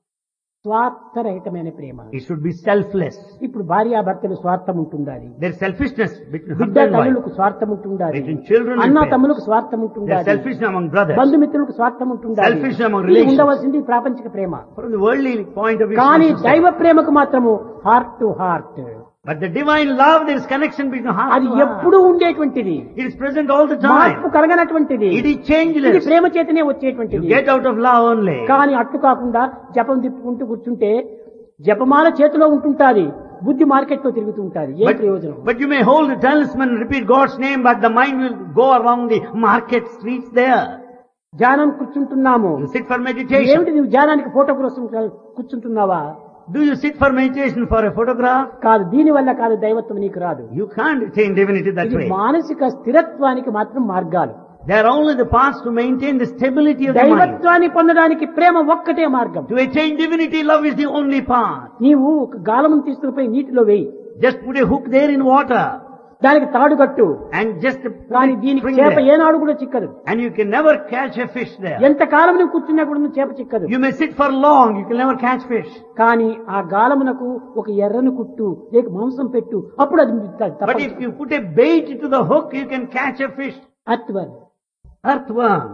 స్వార్థరహితమైన Prema. It should be selfless. ఇప్పుడు భార్యాభర్తలు స్వార్థం ఉంటుండాలి. There's selfishness between బిడ్డ husband and wife. తల్లులకు స్వార్థం ఉంటుండాలి. Between children and అన్న parents. తమ్ములకు స్వార్థం There's ఉంటుండాలి. selfishness among brothers. బంధుమిత్రులకు స్వార్థం ఉంటుండాలి. Selfishness among ఇది relations. ఉండవలసింది ప్రాపంచిక ప్రేమ. From the worldly point of view. కానీ it's not so దైవ selfish. ప్రేమకు మాత్రము heart to heart. But the divine love, there is connection between heart అది to heart. ఎప్పుడూ ఉండేటువంటిది. It is present all the మార్పు time. కలగనటువంటిది. It is ఇది changeless. ప్రేమ చేతనే You వచ్చేటువంటిది. get out of love only. కానీ అట్టు కాకుండా జపం తిప్పుకుంటూ కూర్చుంటే జపమాల చేతిలో ఉంటుంటాది, బుద్ధి మార్కెట్ లో తిరుగుతూ ఉంటాది. ఏ But, ప్రయోజనం? but you may hold the talisman and repeat God's name, but the mind will go around the market streets there. ధ్యానం కూర్చుంటున్నాము. You sit for meditation. ఏమిటి నువ్వు ధ్యానానికి ఫోటో కోసం కూర్చుంటున్నావా? Do you sit for meditation for a photograph? కాదు. దీని వల్ల కాదు దైవత్వం నీకు రాదు. You can't attain divinity that ఇది way. మానసిక స్థిరత్వానికి మాత్రం మార్గాలు. They are only the paths to maintain the stability of the mind. దైవత్వాన్ని పొందడానికి ప్రేమ ఒక్కటే మార్గం. To attain divinity, love is the only path. నీవు ఒక గాలమును తీసుకుని పోయి నీటిలో వేయి, Just put a hook there in water దానికి తాడు కట్టు, and just put కానీ a దీనికి string చేప there. ఏనాడు కూడా చిక్కదు. And you can never catch a fish there. ఎంత కాలం నువ్వు కూర్చున్నా కూడా నువ్వు చేప చిక్కదు. You may sit for long, you can never catch fish. కానీ ఆ గాలమునకు ఒక ఎర్రను కుట్టు లేక మాంసం పెట్టు, అప్పుడు అది But తప్పదు. if you put a bait to the hook, you can catch a fish. అత్వర్ Earthworm.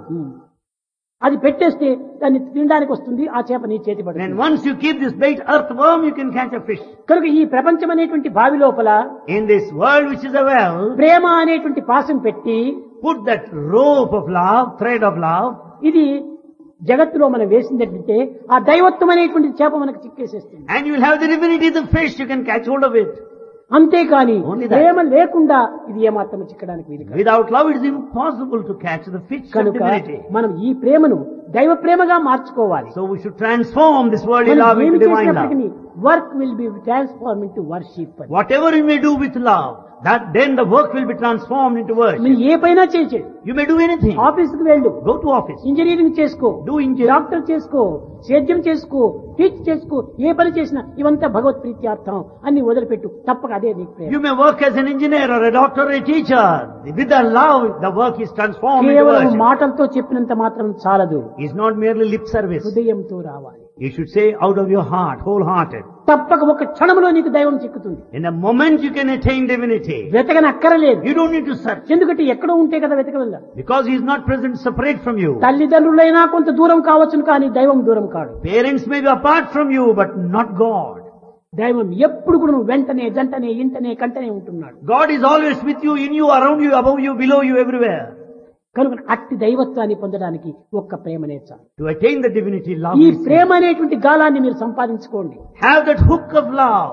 అది పెట్టేస్తే దాన్ని తినడానికి వస్తుంది, ఆ చేప నీ చేతి And పడుతుంది. once you keep this bait, earthworm, you can catch a fish. కనుక ఈ ప్రపంచం అనేటువంటి బావి లోపల In this world which is a well, ప్రేమ అనేటువంటి పాసం పెట్టి put that rope of love, thread of love, ఇది జగత్తులో మనం వేసిందంటే ఆ దైవత్వం అనేటువంటి చేప మనకు చిక్కేసేస్తుంది. and you will have the divinity of the fish, you can catch hold of it. అంతేకాని Only that. ప్రేమ లేకుండా ఇది ఏమాత్రం చిక్కడానికి వీలు కాదు. Without love, it is impossible to catch the fish of కనుక divinity. మనం ఈ ప్రేమను దైవ ప్రేమగా మార్చుకోవాలి. So we should transform this worldly మనం love ఏమి into divine love. చేసినప్పటికీ work will be transform into worship. Whatever you may do with love, that then the work will be transformed into worship. మీరు ఏ పైన చేయి, You may do anything. ఆఫీస్కి వెళ్ళు, Go to office. Engineering చేసుకో, Do engineering. Doctor చేసుకో, సేద్యం చేసుకో, teach చేసుకో, ఏ పని చేసినా ఇవంతా భగవత్ ప్రీత్యార్థం అన్ని వదిలిపెట్టు, తప్పక అదే నీకు ప్రేమ. You may work as an engineer or a doctor or a teacher. With the love, the work is transformed into కేవలం worship. మాటలతో చెప్పినంత మాత్రం చాలదు, It's not merely lip service. హృదయంతో రావాలి. You should say out of your heart, wholehearted. తప్పక ఒక క్షణంలో నీకు దైవం చిక్కుతుంది. In a moment you can attain divinity. వెతకనక్కరలేదు. You don't need to search. ఎందుకంటే ఎక్కడో ఉంటే కదా వెతకవల్ల. Because he is not present separate from you. తల్లిదండ్రులైనా కొంత దూరం కావచ్చును, కానీ దైవం దూరం కాడు. Parents may be apart from you, but not God. దైవం ఎప్పుడు కూడా నువ్వు వెంటనే జంటనే ఇంటనే కంటనే ఉంటున్నాడు. God is always with you, in you, around you, above you, below you, everywhere. కనుక అట్టి దైవత్వాన్ని పొందడానికి ఒక్క ప్రేమనే చాలు. To attain the divinity, love ఈ is ప్రేమ అనేటువంటి గాలాన్ని మీరు సంపాదించుకోండి. Have that hook of love.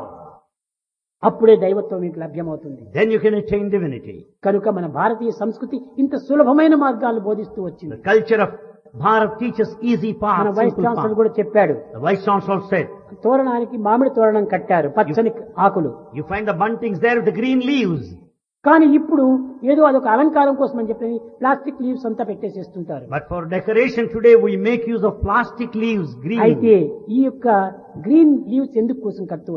అప్పుడే దైవత్వం మీకు లభ్యమవుతుంది. Then you can attain divinity. కనుక మన భారతీయ సంస్కృతి ఇంత సులభమైన మార్గాలు బోధిస్తూ The వచ్చింది. culture of Bharat teaches easy మన path, vice simple chancellor path. కూడా చెప్పాడు, The vice chancellor said, తోరణానికి మామిడి తోరణం కట్టారు, పచ్చని ఆకులు. you find the buntings there with the green leaves. కానీ ఇప్పుడు ఏదో అదొక అలంకారం కోసం అని చెప్పి ప్లాస్టిక్ లీవ్స్ అంతా పెట్టేసేస్తుంటారు. But for decoration today we make use of plastic leaves, green. అయితే ఈ యొక్క గ్రీన్ లీవ్స్ ఎందుకు కోసం కడుతూ వచ్చారు?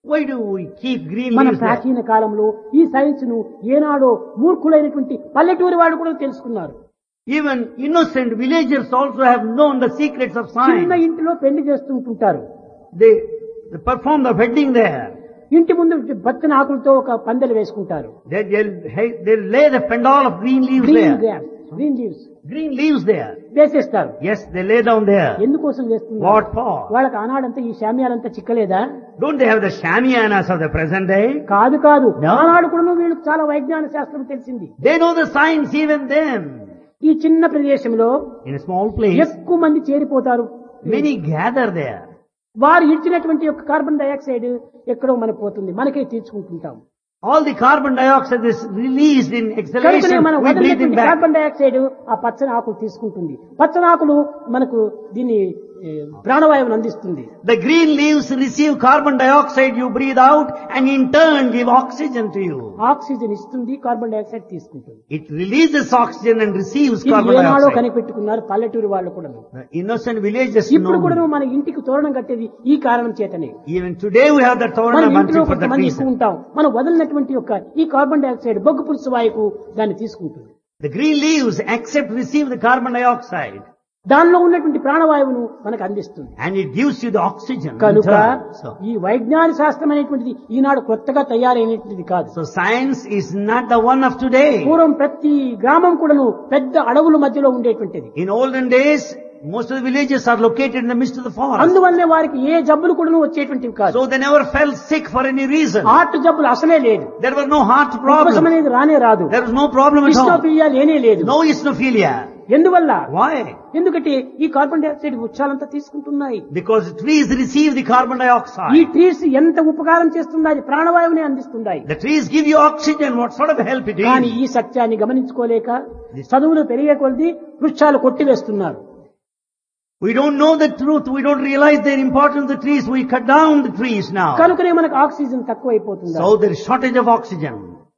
Why do we keep green మన leaves there? ప్రాచీన కాలంలో ఈ సైన్స్ ను ఏనాడో మూర్ఖులైనటువంటి పల్లెటూరి వాళ్ళు కూడా తెలుసుకున్నారు. Even innocent villagers also have known the secrets of చిన్న science. ఇంటిలో పెళ్లి చేస్తూ ఉంటుంటారు. They, they perform the wedding there. ఇంటి ముందు బచ్చన ఆకులతో ఒక పందెలు వేసుకుంటారు. They, they'll, hey- they'll lay the pendal of green leaves green there. Grass, green leaves Green leaves there. వేసేస్తారు. Yes, they lay down there. ఎందుకోసం వేస్తున్నారు? What for? వాళ్ళకి ఆనాడంతా ఈ శామ్యాలంతా చిక్కలేదా? Don't they have the shamianas of the present day? కాదు కాదు, No. ఆనాడు కూడా వీళ్ళకి చాలా వైజ్ఞాన శాస్త్రం తెలిసింది. They know the science even then. ఈ చిన్న ప్రదేశంలో In a small place, ఎక్కువ మంది చేరిపోతారు. many gather there. వారు ఇచ్చినటువంటి యొక్క కార్బన్ డైఆక్సైడ్ ఎక్కడో మనకు పోతుంది, మనకే తీర్చుకుంటుంటాం. All the carbon dioxide is released in కనుకనే exhalation. మనం We breathe it వదిలినటువంటి back. కార్బన్ డైఆక్సైడ్ ఆ పచ్చని ఆకులు తీసుకుంటుంది. పచ్చని ఆకులు మనకు దీన్ని ఏ, ప్రాణవాయువును అందిస్తుంది. The green leaves receive carbon dioxide, you breathe out, and in turn give oxygen to you. Oxygen ఇస్తుంది, కార్బన్ డైఆక్సైడ్ తీసుకుంటుంది. It releases oxygen and receives ఇది carbon ఏనాడో dioxide. కనిపెట్టుకున్నారు పల్లెటూరు వాళ్ళు కూడా. The innocent villagers ఇప్పుడు కూడా know. మన ఇంటికి తోరణం కట్టేది ఈ కారణం చేతనే. Even today we have the మన toranam ఇంట్లో for that కొంతమంది reason. ఎక్కువ ఉంటాం, మనం వదిలినటువంటి యొక్క ఈ కార్బన్ డైఆక్సైడ్ బొగ్గు పులుసు వాయువు దాన్ని తీసుకుంటుంది. The green leaves accept, receive the carbon dioxide, దానిలో ఉన్నటువంటి ప్రాణవాయువును మనకు అందిస్తుంది. and it gives you the oxygen. in కనుక turn. So, ఈ వైజ్ఞానిక శాస్త్రం అనేటువంటిది ఈనాడు కొత్తగా తయారైనటువంటిది కాదు. so science is not the one of today. పూర్వం ప్రతి గ్రామం కూడాను పెద్ద అడవుల మధ్యలో ఉండేటువంటిది. In olden days, most of the villages are located in the midst of the forest. అందువల్లే వారికి ఏ జబ్బులు కూడాను వచ్చేటువంటివి కాదు. So they never fell sick for any reason. Heart జబ్బులు అసలే లేదు. There were no heart ఉబ్బసం problems. అనేది రానే రాదు. There was no problem at all. ఇస్నోఫిలియా లేనే లేదు. No eosinophilia. ఎందువల్ల? Why? ఎందుకంటే ఈ కార్బన్ డైఆక్సైడ్ వృక్షాలంతా తీసుకుంటున్నాయి. Because trees receive the carbon ఈ dioxide. ట్రీస్ ఎంత ఉపకారం చేస్తున్నాయి, ప్రాణవాయువుని అందిస్తున్నాయి. The trees give you oxygen. What sort of help it కానీ is? ఈ సత్యాన్ని గమనించుకోలేక చదువులు పెరిగే కొద్దీ వృక్షాలు కొట్టివేస్తున్నారు. We don't know the truth. We don't realize the importance of the trees. We cut down the trees now. కనుకనే మనకు ఆక్సిజన్ తక్కువైపోతుంది. So there is shortage of oxygen.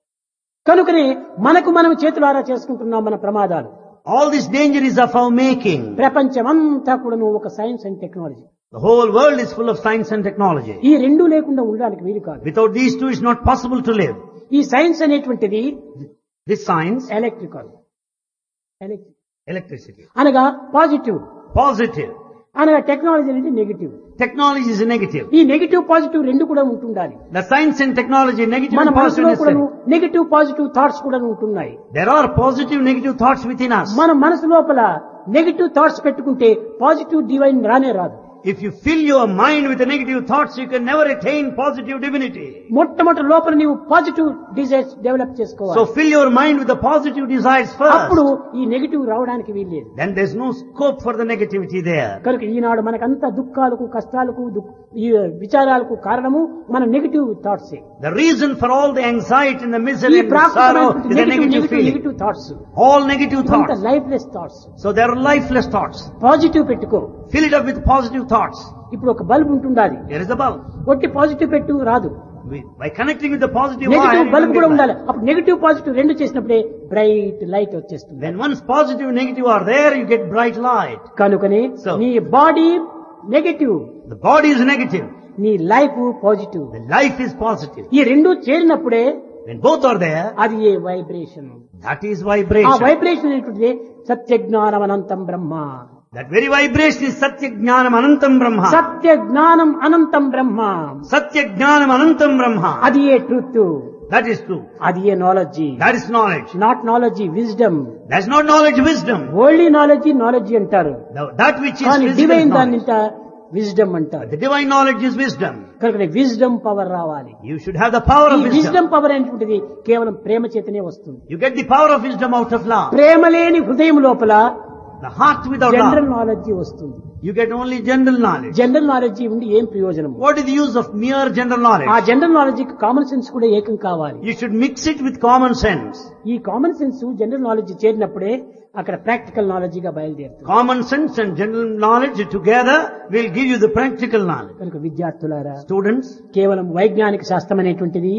కనుకనే మనకు మనం చేతులారా చేసుకుంటున్నాం మన ప్రమాదాలు. All this danger is of our making. ప్రపంచమంతా కూడాను ఒక science and technology. The whole world is full of science and technology. ఈ రెండు లేకుండా ఉండడానికి వీలు కాదు. Without these two, it's not possible to live. ఈ సైన్స్ అనేటువంటిది This science, electrical, electric electricity, అనగా పాజిటివ్, positive. అనగా టెక్నాలజీ అనేది నెగిటివ్. Technology is negative. ఈ నెగిటివ్ పాజిటివ్ రెండు కూడా ఉంటుండాలి. The science and technology, negative మన and positive. మనసులో కూడా is- నెగిటివ్ పాజిటివ్ థాట్స్ కూడా ఉంటున్నాయి. There are positive, negative thoughts within us. మన మనసు లోపల నెగిటివ్ థాట్స్ పెట్టుకుంటే పాజిటివ్ డివైన్ రానే రాదు. If you fill your mind with the negative thoughts, you can never attain positive divinity. మొట్టమొదటి లోపల నీవు పాజిటివ్ డిజైర్స్ డెవలప్ So చేసుకోవాలి. fill your mind with the positive desires అప్పుడు first. ఈ negative రావడానికి వీల్లేదు. Then there's no scope for the negativity there. కనుక ఈనాడు మనకంత దుఃఖాలకు, కష్టాలకు, దుఃఖ- ఈ విచారాలకు కారణము మన negative thoughts. The reason for all the anxiety and the ఈ misery and the sorrow ప్రాకృతమైనటువంటి is the negative negative negative feeling. Negative thoughts, All negative thoughts. Lifeless thoughts. So there are lifeless thoughts. Positive పెట్టుకో. Fill it up with positive thoughts. ఇప్పుడు ఒక bulb ఉంటుండాలి, Here is the bulb. ఒట్టి positive పెట్టు రాదు. We- By connecting with the positive wire, negative you bulb can కూడా get ఉండాలి. light. అప్పుడు నెగిటివ్ పాజిటివ్ రెండు చేసినప్పుడే బ్రైట్ లైట్ వచ్చేస్తుంది. When once positive and negative are there, you get bright light. కనుకనే So- నీ body negative, The body is negative. నీ life positive. The life is positive. ఈ రెండు చేరినప్పుడే When both are there, అది ఏ వైబ్రేషన్. that is ఆ vibration. Vibration అనేటువంటిది సత్య జ్ఞానం అనంతం బ్రహ్మ. That very vibration is Satya Jnanam Anantam Brahma. సత్య జ్ఞానం అనంతం బ్రహ్మ. Satya Jnanam Anantam Brahma. అది ఏ ట్రూత్, That is true. అది ఏ knowledge. That is knowledge. Not knowledge, wisdom. That's not knowledge, wisdom. Only knowledge knowledge అంటారు, The- That which is కానీ physical divine knowledge. దాన్ని wisdom అంటారు. The divine knowledge is wisdom. కనుక wisdom power రావాలి. You should have the power ఈ of wisdom. Wisdom power అనేటువంటిది కేవలం ప్రేమ చేతనే వస్తుంది. You get the power of wisdom out of love. ప్రేమ లేని హృదయం లోపల The heart without general love. Knowledge వస్తుంది. You get only general knowledge. General knowledge ఉండి ఏం ప్రయోజనం? What is the use of mere general ఆ knowledge? General knowledge common sense కూడా ఏకం కావాలి. You should mix it with common sense. ఈ common sense general knowledge చేరినప్పుడే అక్కడ ప్రాక్టికల్ నాలెడ్జ్ గా బయలుదేరుతుంది. Common sense and general knowledge together will give you the practical knowledge. కనుక విద్యార్థులారా, Students, కేవలం వైజ్ఞానిక శాస్త్రం అనేటువంటిది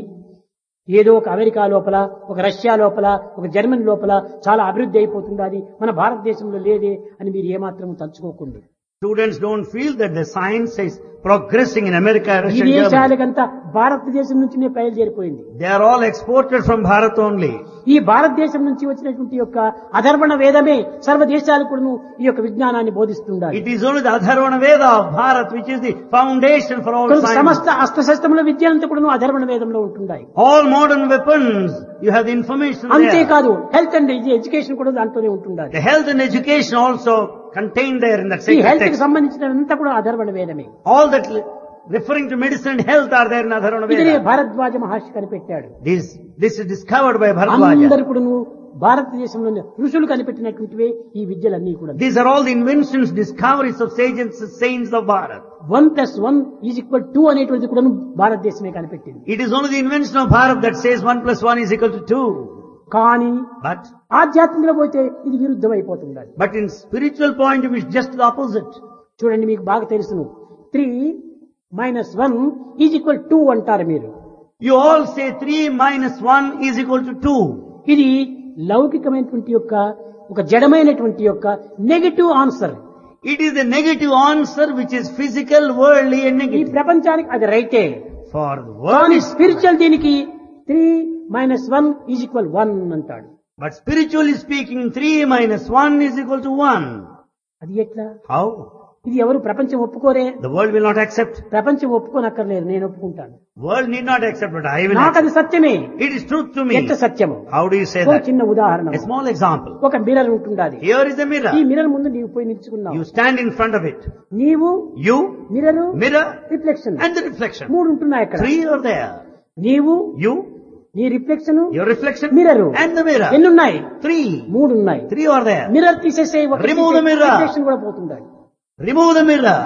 ఏదో ఒక అమెరికా లోపల, ఒక రష్యా లోపల, ఒక జర్మనీ లోపల చాలా అభివృద్ధి అయిపోతుంది, అది మన భారతదేశంలో లేదే అని మీరు ఏమాత్రం తలుచుకోకండి. students don't feel that the science is progressing in America, ఈ Russia, and Germany. దేశాలకంతా భారతదేశం నుంచినే బయలుదేరిపోయింది. They are all exported from Bharat only. ఈ భారతదేశం నుంచి వచ్చినటువంటి యొక్క అధర్వణ వేదమే సర్వ దేశాలకు కూడాను ఈ యొక్క విజ్ఞానాన్ని బోధిస్తుండాలి. It is only the Atharvana Veda of Bharat which is the foundation for all science. సమస్త అస్త్రశస్త్రముల విద్యలంతా కూడాను అధర్వణ వేదంలో ఉంటున్నాయి. All modern weapons, you have the information there. అంతేకాదు హెల్త్ అండ్ ఎడ్యుకేషన్ కూడా దాంట్లోనే ఉంటుండాలి. The health and education also contained there in that ఈ sacred హెల్త్ కి text. సంబంధించినంతా కూడా అధర్వణ వేదమే. All that referring to medicine and health are there in Atharvana ఇదే Veda. భారద్వాజ మహర్షి కనిపెట్టాడు. This, this is discovered by Bharadwaja. అందరు కూడాను భారతదేశంలోని ఋషులు కనిపెట్టినటువంటివే ఈ విద్యలన్నీ కూడా. These are all the inventions, discoveries of sages and saints of Bharat. One plus one is equal two అనేటువంటిది కూడా భారతదేశమే కనిపెట్టింది. It is only the invention of Bharat that says one plus one is equal to two. కానీ But, ఆధ్యాత్మికంలో పోతే ఇది విరుద్ధం అయిపోతుంది. but in spiritual point of view, it's just the opposite. చూడండి, మీకు బాగా తెలుసును, three minus one is equal two అంటారు మీరు. You all say three minus one is equal to two. ఇది లౌకికమైనటువంటి యొక్క ఒక జడమైనటువంటి యొక్క negative answer. It is the negative answer which is physical, worldly and ఈ negative. ప్రపంచానికి అది రైటే. For the world కానీ is స్పిరిచువల్ దీనికి three minus one is equal one అంటాడు. but spiritually speaking, three minus one is equal to one. అది ఎట్లా? How? ఇది ఎవరు ప్రపంచం ఒప్పుకోరే. The world will not accept. ప్రపంచం ఒప్పుకోనక్కర్లేదు, నేను ఒప్పుకుంటాను. World need not accept, but I will నాకు అది accept. సత్యమే. It is truth to me. ఎంత సత్యము? How do you say ఒక that? చిన్న ఉదాహరణ. A small example. ఒక మిర్రర్ ఉంటుండాలి. Here is a ఈ mirror. మిర్రర్ ముందు నీవు పోయి నిల్చుకున్నావు. You stand in front of it. నీవు, You, mirror, mirror, reflection, and the reflection. మూడు ఉంటున్నాయి అక్కడ. Three are there. నీవు, You, నీ reflection, your reflection, mirror, and the mirror. ఎన్ని ఉన్నాయి? Three. మూడు ఉన్నాయి. Three are there. మిర్రర్ తీసేసే Remove the mirror. రిఫ్లెక్షన్ కూడా పోతుండాలి. Remove the mirror.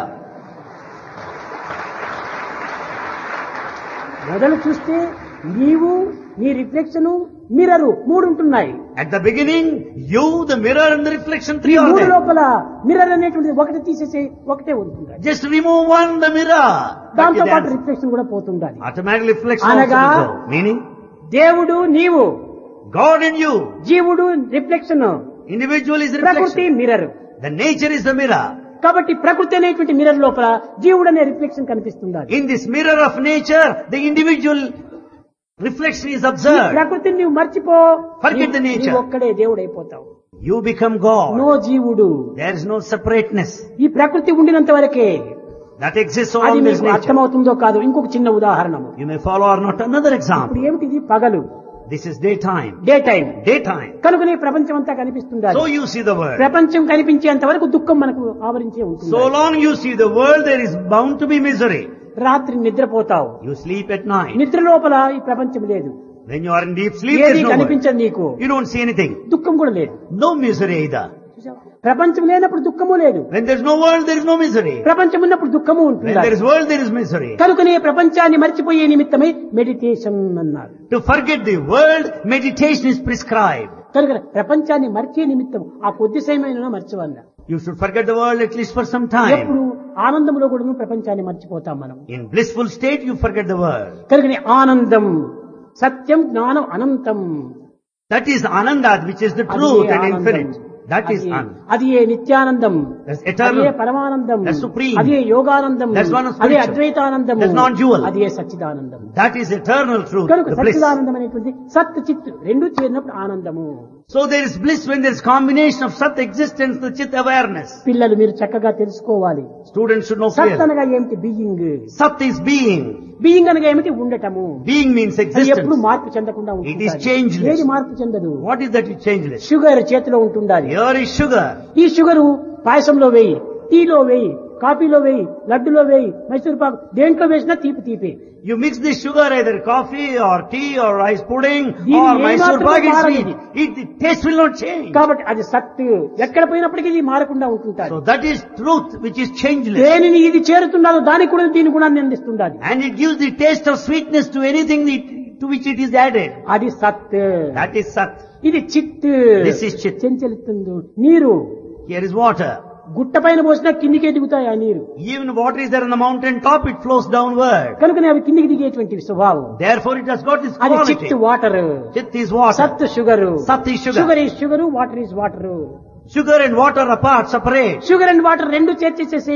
మొదలు చూస్తే నీవు, నీ రిఫ్లెక్షన్, మిర్రర్ మూడు ఉంటున్నాయి. At the beginning, you, the mirror and the reflection, ఈ three are మూడు there. లోపల మిర్రర్ అనేటువంటిది ఒకటి తీసేసి ఒకటే ఉంటుంది. Just remove one, the mirror. దాంతో That పాటు is రిఫ్లెక్షన్ కూడా పోతుండాలి. automatic reflection అనగా also will go. Meaning, దేవుడు నీవు, God in you. జీవుడు రిఫ్లెక్షన్, Individual is the ప్రకృతి reflection. Mirror. The nature is the mirror. కాబట్టి ప్రకృతి అనేటువంటి మిర్రర్ లోపల జీవుడు అనే రిఫ్లెక్షన్ కనిపిస్తుంది. In this mirror of nature, the individual reflection is ఈ observed. ప్రకృతిని నువ్వు మర్చిపో, Forget the nature. నీవు ఒక్కడే దేవుడు అయిపోతావు. You become God. నో జీవుడు. There is no separateness. ఈ ప్రకృతి ఉండినంత వరకే. That exists అది all in this మీకు nature. అర్థమవుతుందో కాదు. ఇంకొక చిన్న ఉదాహరణ. You may follow or not. Another ఇప్పుడు example. ఏమిటిది? పగలు, This is daytime. Daytime. Daytime. కనుకనే ప్రపంచం అంతా కనిపిస్తుంది. So you see the world. ప్రపంచం కనిపించేంత వరకు దుఃఖం మనకు ఆవరించే ఉంటుంది. So long you see the world, there is bound to be misery. రాత్రి నిద్రపోతావు. You sleep at night. నిద్ర లోపల ఈ ప్రపంచం లేదు. When you are in deep sleep, there ఏది is no world. కనిపించదు నీకు. You don't see anything. దుఃఖం కూడా లేదు. No misery either. ప్రపంచం లేనప్పుడు దుఃఖము లేదు. When there is no world, there is no misery. ప్రపంచం ఉన్నప్పుడు దుఃఖము When ఉంటుంది. there is world, there is misery. కనుకనే ప్రపంచాన్ని మర్చిపోయే నిమిత్తమై మెడిటేషన్ అన్నారు. To forget the world, meditation is prescribed. కనుక ప్రపంచాన్ని మర్చే నిమిత్తం ఆ కొద్ది సమయంలో మర్చవల్ల. You should forget the world at least for some time. ఎప్పుడు ఆనందంలో కూడా ప్రపంచాన్ని మర్చిపోతాం మనం. In blissful state, you forget the world. కనుకనే ఆనందం, సత్యం, జ్ఞానం, అనంతం. That is Ananda, which is the అది truth ఏ and ఆనందం. infinite. That is అది- Ananda. అది ఏ నిత్యానందం. That's అది eternal. ఏ పరమానందం. That's supreme. అది ఏ యోగానందం. That's one of అది spiritual. అద్వైతానందం. That's non-dual. అది ఏ సచ్చిదానందం. That is eternal truth, కనుక the bliss. సచ్చిదానందం అనేటువంటి సత్ చిత్ రెండు చేరినప్పుడు ఆనందము. So there is bliss when there is combination of Sat existence, the Chit awareness. పిల్లలు మీరు చక్కగా తెలుసుకోవాలి. Students should know సత్ clearly. అనగా ఏమిటి? Being. Sat is being. Being అనగా ఏమిటి? ఉండటము. Being means అది ఎప్పుడు existence. మార్పు చెందకుండా It is ఉంటుంది. changeless. ఏది మార్పు చెందదు? What is that is changeless? Sugar చేతిలో ఉంటుండాలి. Here is sugar. ఈ షుగరు పాయసంలో వేయి, టీలో వేయి, కాఫీలో వేయి, లడ్డులో వేయి, మైసూర్ పాకు దేంట్లో వేసినా తీపి తీపి. You mix this sugar either coffee or tea or rice pudding దీని or A Mysore మాత్రమూ pak is మారదు. sweet. It, the taste will not change. కాబట్టి అది సత్. ఎక్కడ పోయినప్పటికీ ఇది మారకుండా ఉంటుంటారు. So that is truth which is changeless. దేనిని ఇది చేరుతుండాలో దానికి కూడా దీని గుణాన్ని అందిస్తుండాలి. And it gives the taste of sweetness to anything that, to which it is added. అది సత్. That is Sat. ఇది చిత్. This is Chit. చెంచలిస్తుంది. నీరు Here is water. గుట్ట పైన పోసినా కిందికే దిగుతాయి ఆ నీరు. Even water is there on the mountain top, it flows downward. కనుకనే అవి కిందికి దిగేటువంటి స్వభావం. Therefore it has got this అది quality. చిత్ వాటర్. Chit is water. సత్ sugar. Sat is sugar. Sugar is sugar, water is water. Sugar and water apart, separate. Sugar and water రెండు చేర్చేసేసి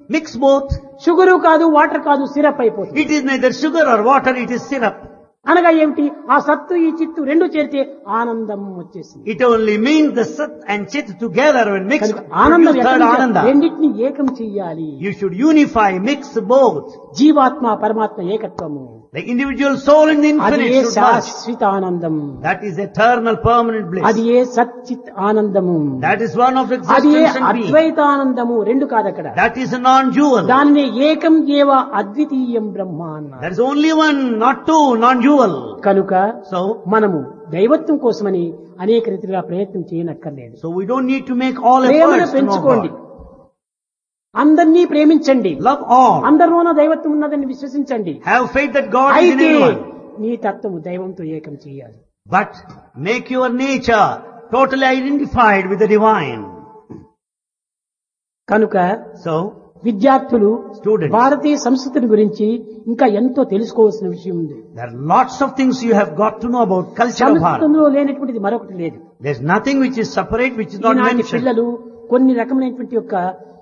Mix both. Sugar కాదు, water కాదు, syrup అయిపోతుంది. It is neither sugar or water, it is syrup. అనగా ఏమిటి? ఆ సత్తు ఈ చిత్తు రెండు చేరితే ఆనందం వచ్చేసింది. It only means the sat and chit together when mixed. ఆనందం produce third ananda. రెండింటిని ఏకం చెయ్యాలి. You should unify, mix both. జీవాత్మ పరమాత్మ ఏకత్వము. The individual soul and the అది infinite ఏ should merge. శాశ్వత ఆనందం. That is eternal permanent bliss. అది ఏ సచ్చిత్ ఆనందము. That is one of అది ఏ existence and being. అద్వైత ఆనందము. రెండు కాదు అక్కడ. That is a non-dual. దానిని ఏకం ఏవ అద్వితీయం బ్రహ్మ అన్నారు. There is only one, not two, non-dual. కనుక So, మనము దైవత్వం కోసమని అనేక రీతిగా ప్రయత్నం చేయనక్కర్లేదు. so we don't need to make all ప్రేమను efforts to know పెంచుకోండి. God. అందరినీ ప్రేమించండి. Love all. అందరిలోనూ దైవత్వం ఉన్నదని విశ్వసించండి. Have faith that God is in అయితే everyone. నీ తత్వము దైవంతో ఏకం చేయాలి. But make your nature totally identified with the divine. కనుక So, విద్యార్థులు Students. భారతీయ సంస్కృతిని గురించి ఇంకా ఎంతో తెలుసుకోవాల్సిన విషయం ఉంది. there are lots of things you have got to know about culture of Bharat. సంస్కృతంలో లేనటువంటిది మరొకటి లేదు. There's nothing which is separate, which is not ఈనాటి mentioned. పిల్లలు కొన్ని రకమైనటువంటి యొక్క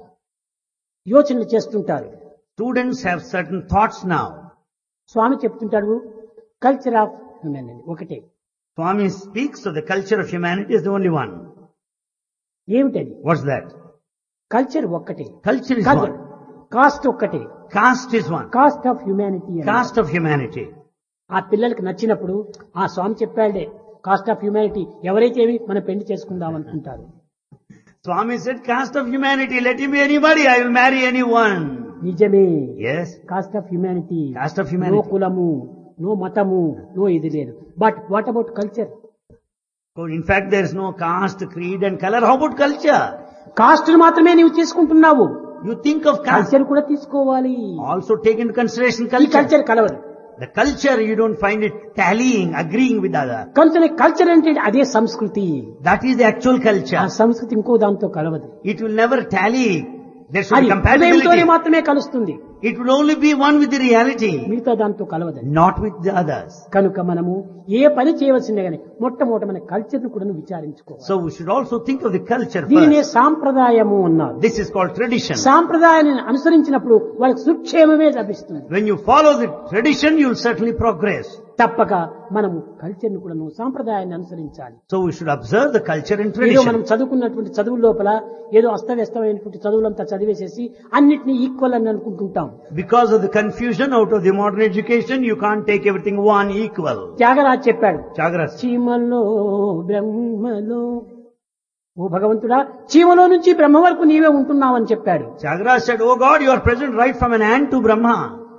యోచనలు చేస్తుంటారు. Students have certain thoughts now. Swami చెప్తుంటాడు కల్చర్ ఆఫ్ హ్యూమన్ ఒకటే. Swami speaks of the culture of humanity as the only one. ఏమిటది? What's that? కల్చర్ ఒక్కటే. Culture is కాదు, one. కాస్ట్ ఒక్కటే. Caste is one. Caste of humanity. Caste of humanity. ఆ పిల్లలకి నచ్చినప్పుడు ఆ స్వామి చెప్పాడే కాస్ట్ ఆఫ్ హ్యూమానిటీ, ఎవరైతే ఏమి మనం పెళ్లి చేసుకుందాం అనుకుంటారు. Swami said, caste of humanity, let him be anybody, I will marry anyone. నిజమే. Yes. Caste of humanity. Caste of no humanity. కులము, నో మతము, నో ఇది లేదు. But what about culture? So in fact, there is no caste, creed and color. How about culture? Caste మాత్రమే నీవు తీసుకుంటున్నావు. You think of caste. Culture కూడా తీసుకోవాలి. Also take into consideration ఈ culture. కల్చర్ కలవదు. The culture, you don't find it tallying, agreeing with other. కనుక culture అంటే అదే సంస్కృతి. That is the actual ఆ culture. సంస్కృతి ఇంకో దాంతో కలవదు. It will never tally. There should అది be హృదయంతోనే compatibility. మాత్రమే కలుస్తుంది. It will only be one with the reality, మిగతా దాంతో కలవదు. not with the others. కనుక మనము ఏ పని చేయవలసిందే గాని మొట్టమొదట మన కల్చర్ ను కూడా విచారించుకోవాలి. So we should also think of the culture దీనినే first. సాంప్రదాయము అన్నారు. This is called tradition. సాంప్రదాయాన్ని అనుసరించినప్పుడు వాళ్ళకి సుక్షేమమే లభిస్తుంది. When you follow the tradition, you will certainly progress. తప్పక మనము కల్చర్ ను కూడా సాంప్రదాయాన్ని అనుసరించాలి. So we should observe the culture and ఏదో మనం tradition. చదువుకున్నటువంటి చదువుల లోపల ఏదో అస్తవ్యస్తమైనటువంటి చదువులంతా చదివేసేసి అన్నిటినీ ఈక్వల్ అని అనుకుంటుంటాం. Because of the confusion out of the modern education, you can't take everything one equal. Tyagaraj చెప్పాడు, Chagras. చీమలో బ్రహ్మలో, ఓ భగవంతుడా చీమలో నుంచి బ్రహ్మ వరకు నీవే ఉంటున్నావని చెప్పాడు. Chagras said, oh God, you are present right from an ant to Brahma.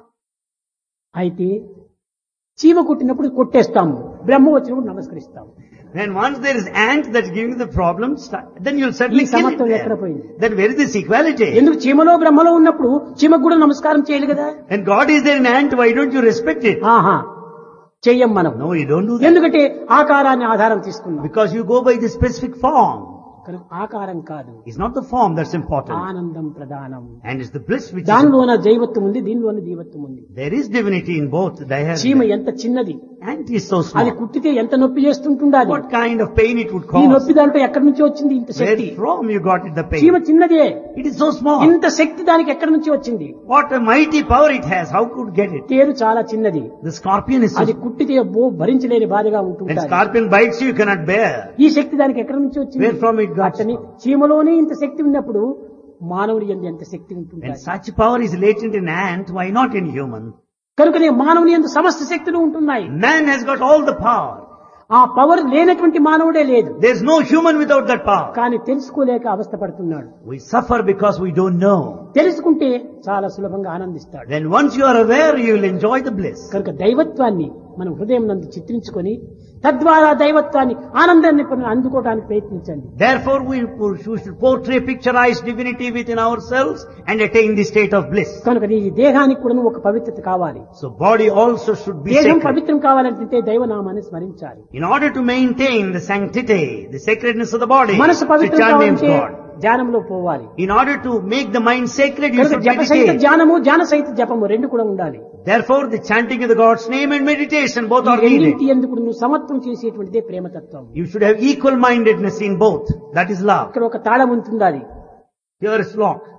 అయితే చీమ కుట్టినప్పుడు కొట్టేస్తాము, బ్రహ్మ వచ్చినప్పుడు నమస్కరిస్తాము. Then once there is ant that's giving the problem, start- then you'll certainly ఈ kill it సమత్వం ఎక్కడ there. పోయింది? Then where is this equality? ఎందుకు చీమలో బ్రహ్మలో ఉన్నప్పుడు చీమకు కూడా నమస్కారం చేయాలి కదా. And God is there in ant, why don't you respect it? ఆహా, చెయ్యం మనం. No, you don't do that. ఎందుకంటే ఆకారాన్ని ఆధారం తీసుకున్నాం. Because you go by the specific form. కనుక ఆకారం కాదు, It's not the form that's important. ఆనందం ప్రధానం. And it's the bliss which is దానిలోన దైవత్వం ఉంది, దీనిలోన దీవత్వం ఉంది. There is divinity in both. చీమ Diher- ఎంత చిన్నది, Ant is so అది small. కుట్టితే ఎంత నొప్పి చేస్తుంటుండాలి. What kind of pain it would ఈ cause? నొప్పి దాంట్లో ఎక్కడి నుంచి వచ్చింది ఇంత శక్తి? Where from you got it, the చీమ pain? చిన్నదే, It is so small. ఇంత శక్తి దానికి ఎక్కడి నుంచి వచ్చింది? What a mighty power it has. How could get it? తేరు చాలా చిన్నది, The scorpion is so అది కుట్టితే బో భరించలేని బాధగా When ఉంటుంటారు. scorpion bites you, you cannot bear. ఈ శక్తి దానికి ఎక్కడి నుంచి వచ్చింది? Where from it got? అతని చీమలోనే ఇంత శక్తి ఉన్నప్పుడు మానవుడి యందు ఎంత శక్తి When ఉంటుంది? such power is latent in ant, why not in human? కనుకనే మానవుని యందు సమస్త శక్తులు ఉంటున్నాయి. Man has got all the power. ఆ పవర్ లేనటువంటి మానవుడే లేదు. There is no human without that power. కానీ తెలుసుకోలేక అవస్థ పడుతున్నాడు. We suffer because we don't know. తెలుసుకుంటే చాలా సులభంగా ఆనందిస్తాడు. Then once you are aware, you will enjoy the bliss. కనుక దైవత్వాన్ని మనం హృదయం నందు చిత్రించుకొని తద్వారా దైవత్వాన్ని ఆనందాన్ని పొంది అందుకోవడానికి ప్రయత్నించండి. Therefore, we, we should portray, picturize divinity within ourselves and attain the state of bliss. కనుక ఈ దేహానికి కూడా ఒక పవిత్రత కావాలి. So body also should be దేహం sacred. పవిత్రం కావాలంటే దైవనామాన్ని స్మరించాలి. In order to maintain the sanctity, the sacredness of the body, మనసు the పవిత్రం chant names కావాలంటే God. ధ్యానంలో పోవాలి. In order to make the mind sacred, you కనుక should జప సహిత meditate. ధ్యానము, ధ్యాన సహిత జపము రెండు కూడా ఉండాలి. Therefore, the chanting of the God's name and meditation both are రెండింటి needed. ఎందుకు నువ్వు సమత్వం చేసేటువంటిదే ప్రేమతత్వం. You should have equal mindedness in both. That is love. ఇక్కడ ఒక తాళం ఉంటుంది, అది Here is lock.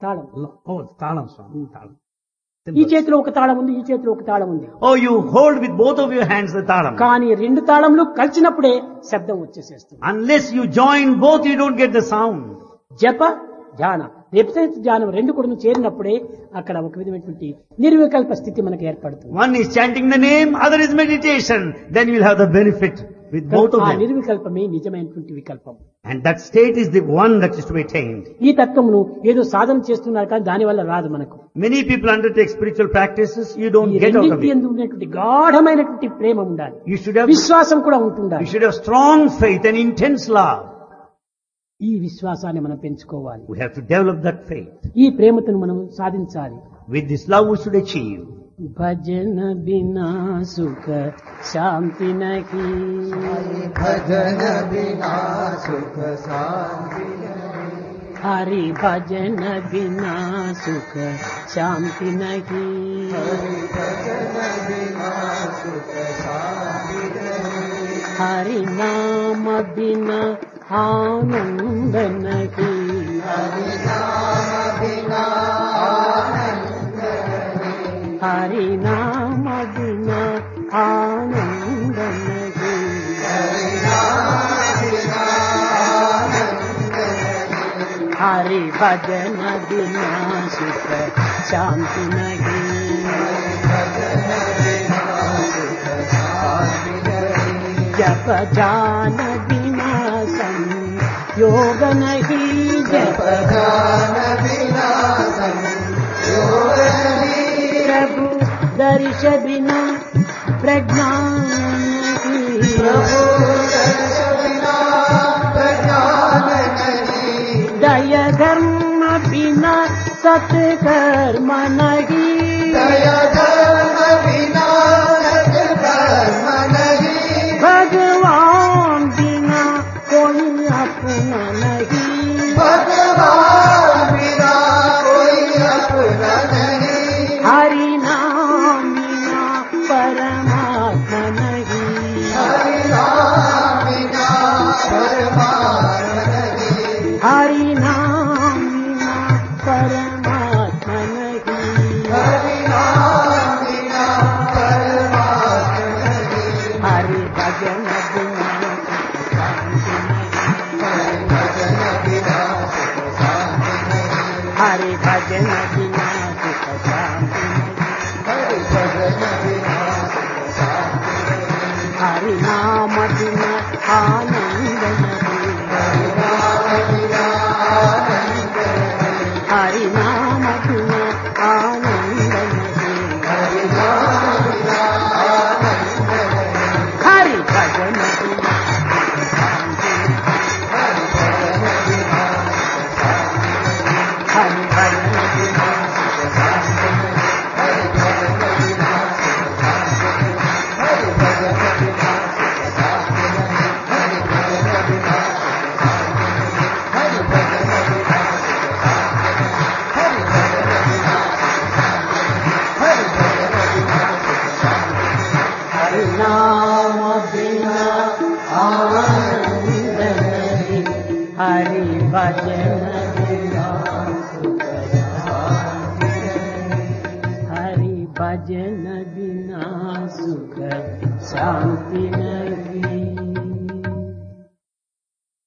తాళం. Oh, talam, Swami. Talam. ఈ చేతిలో ఒక తాళం ఉంది, ఈ చేతిలో ఒక తాళం ఉంది. Oh, you hold with both of your hands the talam. కానీ రెండు తాళంలు కలిసినప్పుడే శబ్దం వచ్చేసేస్తుంది. Unless you join both, you don't get the sound. జప ధ్యాన రేపటి ధ్యానం రెండు కూడా చేరినప్పుడే అక్కడ ఒక విధమైనటువంటి నిర్వికల్ప స్థితి మనకు ఏర్పడుతుంది. One is chanting the name, other is meditation. Then you will have the benefit with both of ఆ them. నిర్వికల్పమే నిజమైనటువంటి వికల్పం. And that state is the one that is to be attained. ఈ తత్వమును ఏదో సాధన చేస్తున్నారు కానీ దాని వల్ల రాదు మనకు. Many people undertake spiritual practices, you don't ఈ get out of రెండింటి it. యందు ఉన్నటువంటి గాఢమైనటువంటి ప్రేమ ఉండాలి, You should have, విశ్వాసం కూడా you ఉంటుండాలి. should have strong faith and intense love. ఈ విశ్వాసాన్ని మనం పెంచుకోవాలి. We have to develop that faith. ఈ ప్రేమను మనం సాధించాలి. With this love we should achieve. భజన బినా సుఖ శాంతి నహి, భజన బినా సుఖ శాంతి హరి భజన బినా సుఖ శాంతి నహి, భజన బినా సుఖ శాంతి హరి నామ బినా ఆనంద నహి, హరి నామ బినా హరి నామ బినా ఆనంద నహి, హరి భజన బినా సుఖ శాంతి నహి, జప జాన బినా సంయోగ నహి, జప జాన బినా సంయోగ నహి, ప్రభు దర్శ బినా ప్రజ్ఞాన నహి, ప్రభు దర్శ బినా ప్రజ్ఞాన నహి, దయ ధర్మ బినా సత్కర్మ నహి, దయ ధర్మ బినా సత్కర్మ నహి, భగవాన్ బినా కోయి అప్నా నహి, भगवान बिना कोई अपना नहीं, హరి నామ బినా పరమాత్మ నహి, हरि नाम बिना परमात्मा नहीं, హరి నామ బినా పరమాత్మ నహి, हरि नाम बिना परमात्मा नहीं, హరి భజన బినా हरि भजन बिना सुख शांति హరి భజన బినా సుఖ శాంతి నహి, हरि भजन बिना सुख शांति नहीं, హరి నామ బినా ఆనంద నహి, हरि नाम बिना आनंद नहीं, హరి నామ బినా ఆనంద నహి, हरि नाम बिना आनंद नहीं, హరి భజన బినా శాంతి हरि भजन बिना హరి భజన బినా సుఖ శాంతి हरि भजन बिना सुख शांति नहीं, हरि भजन बिना सुख शांति नहीं, हरि भजन बिना सुख शांति नहीं, हरि भजन बिना सुख शांति नहीं, हरि भजन बिना सुख शांति नहीं, హరి నామ బినా ఆనంద నహి, హరి భజన బినా సుఖ శాంతి నహి, హరి భజన బినా సుఖ శాంతి నహి.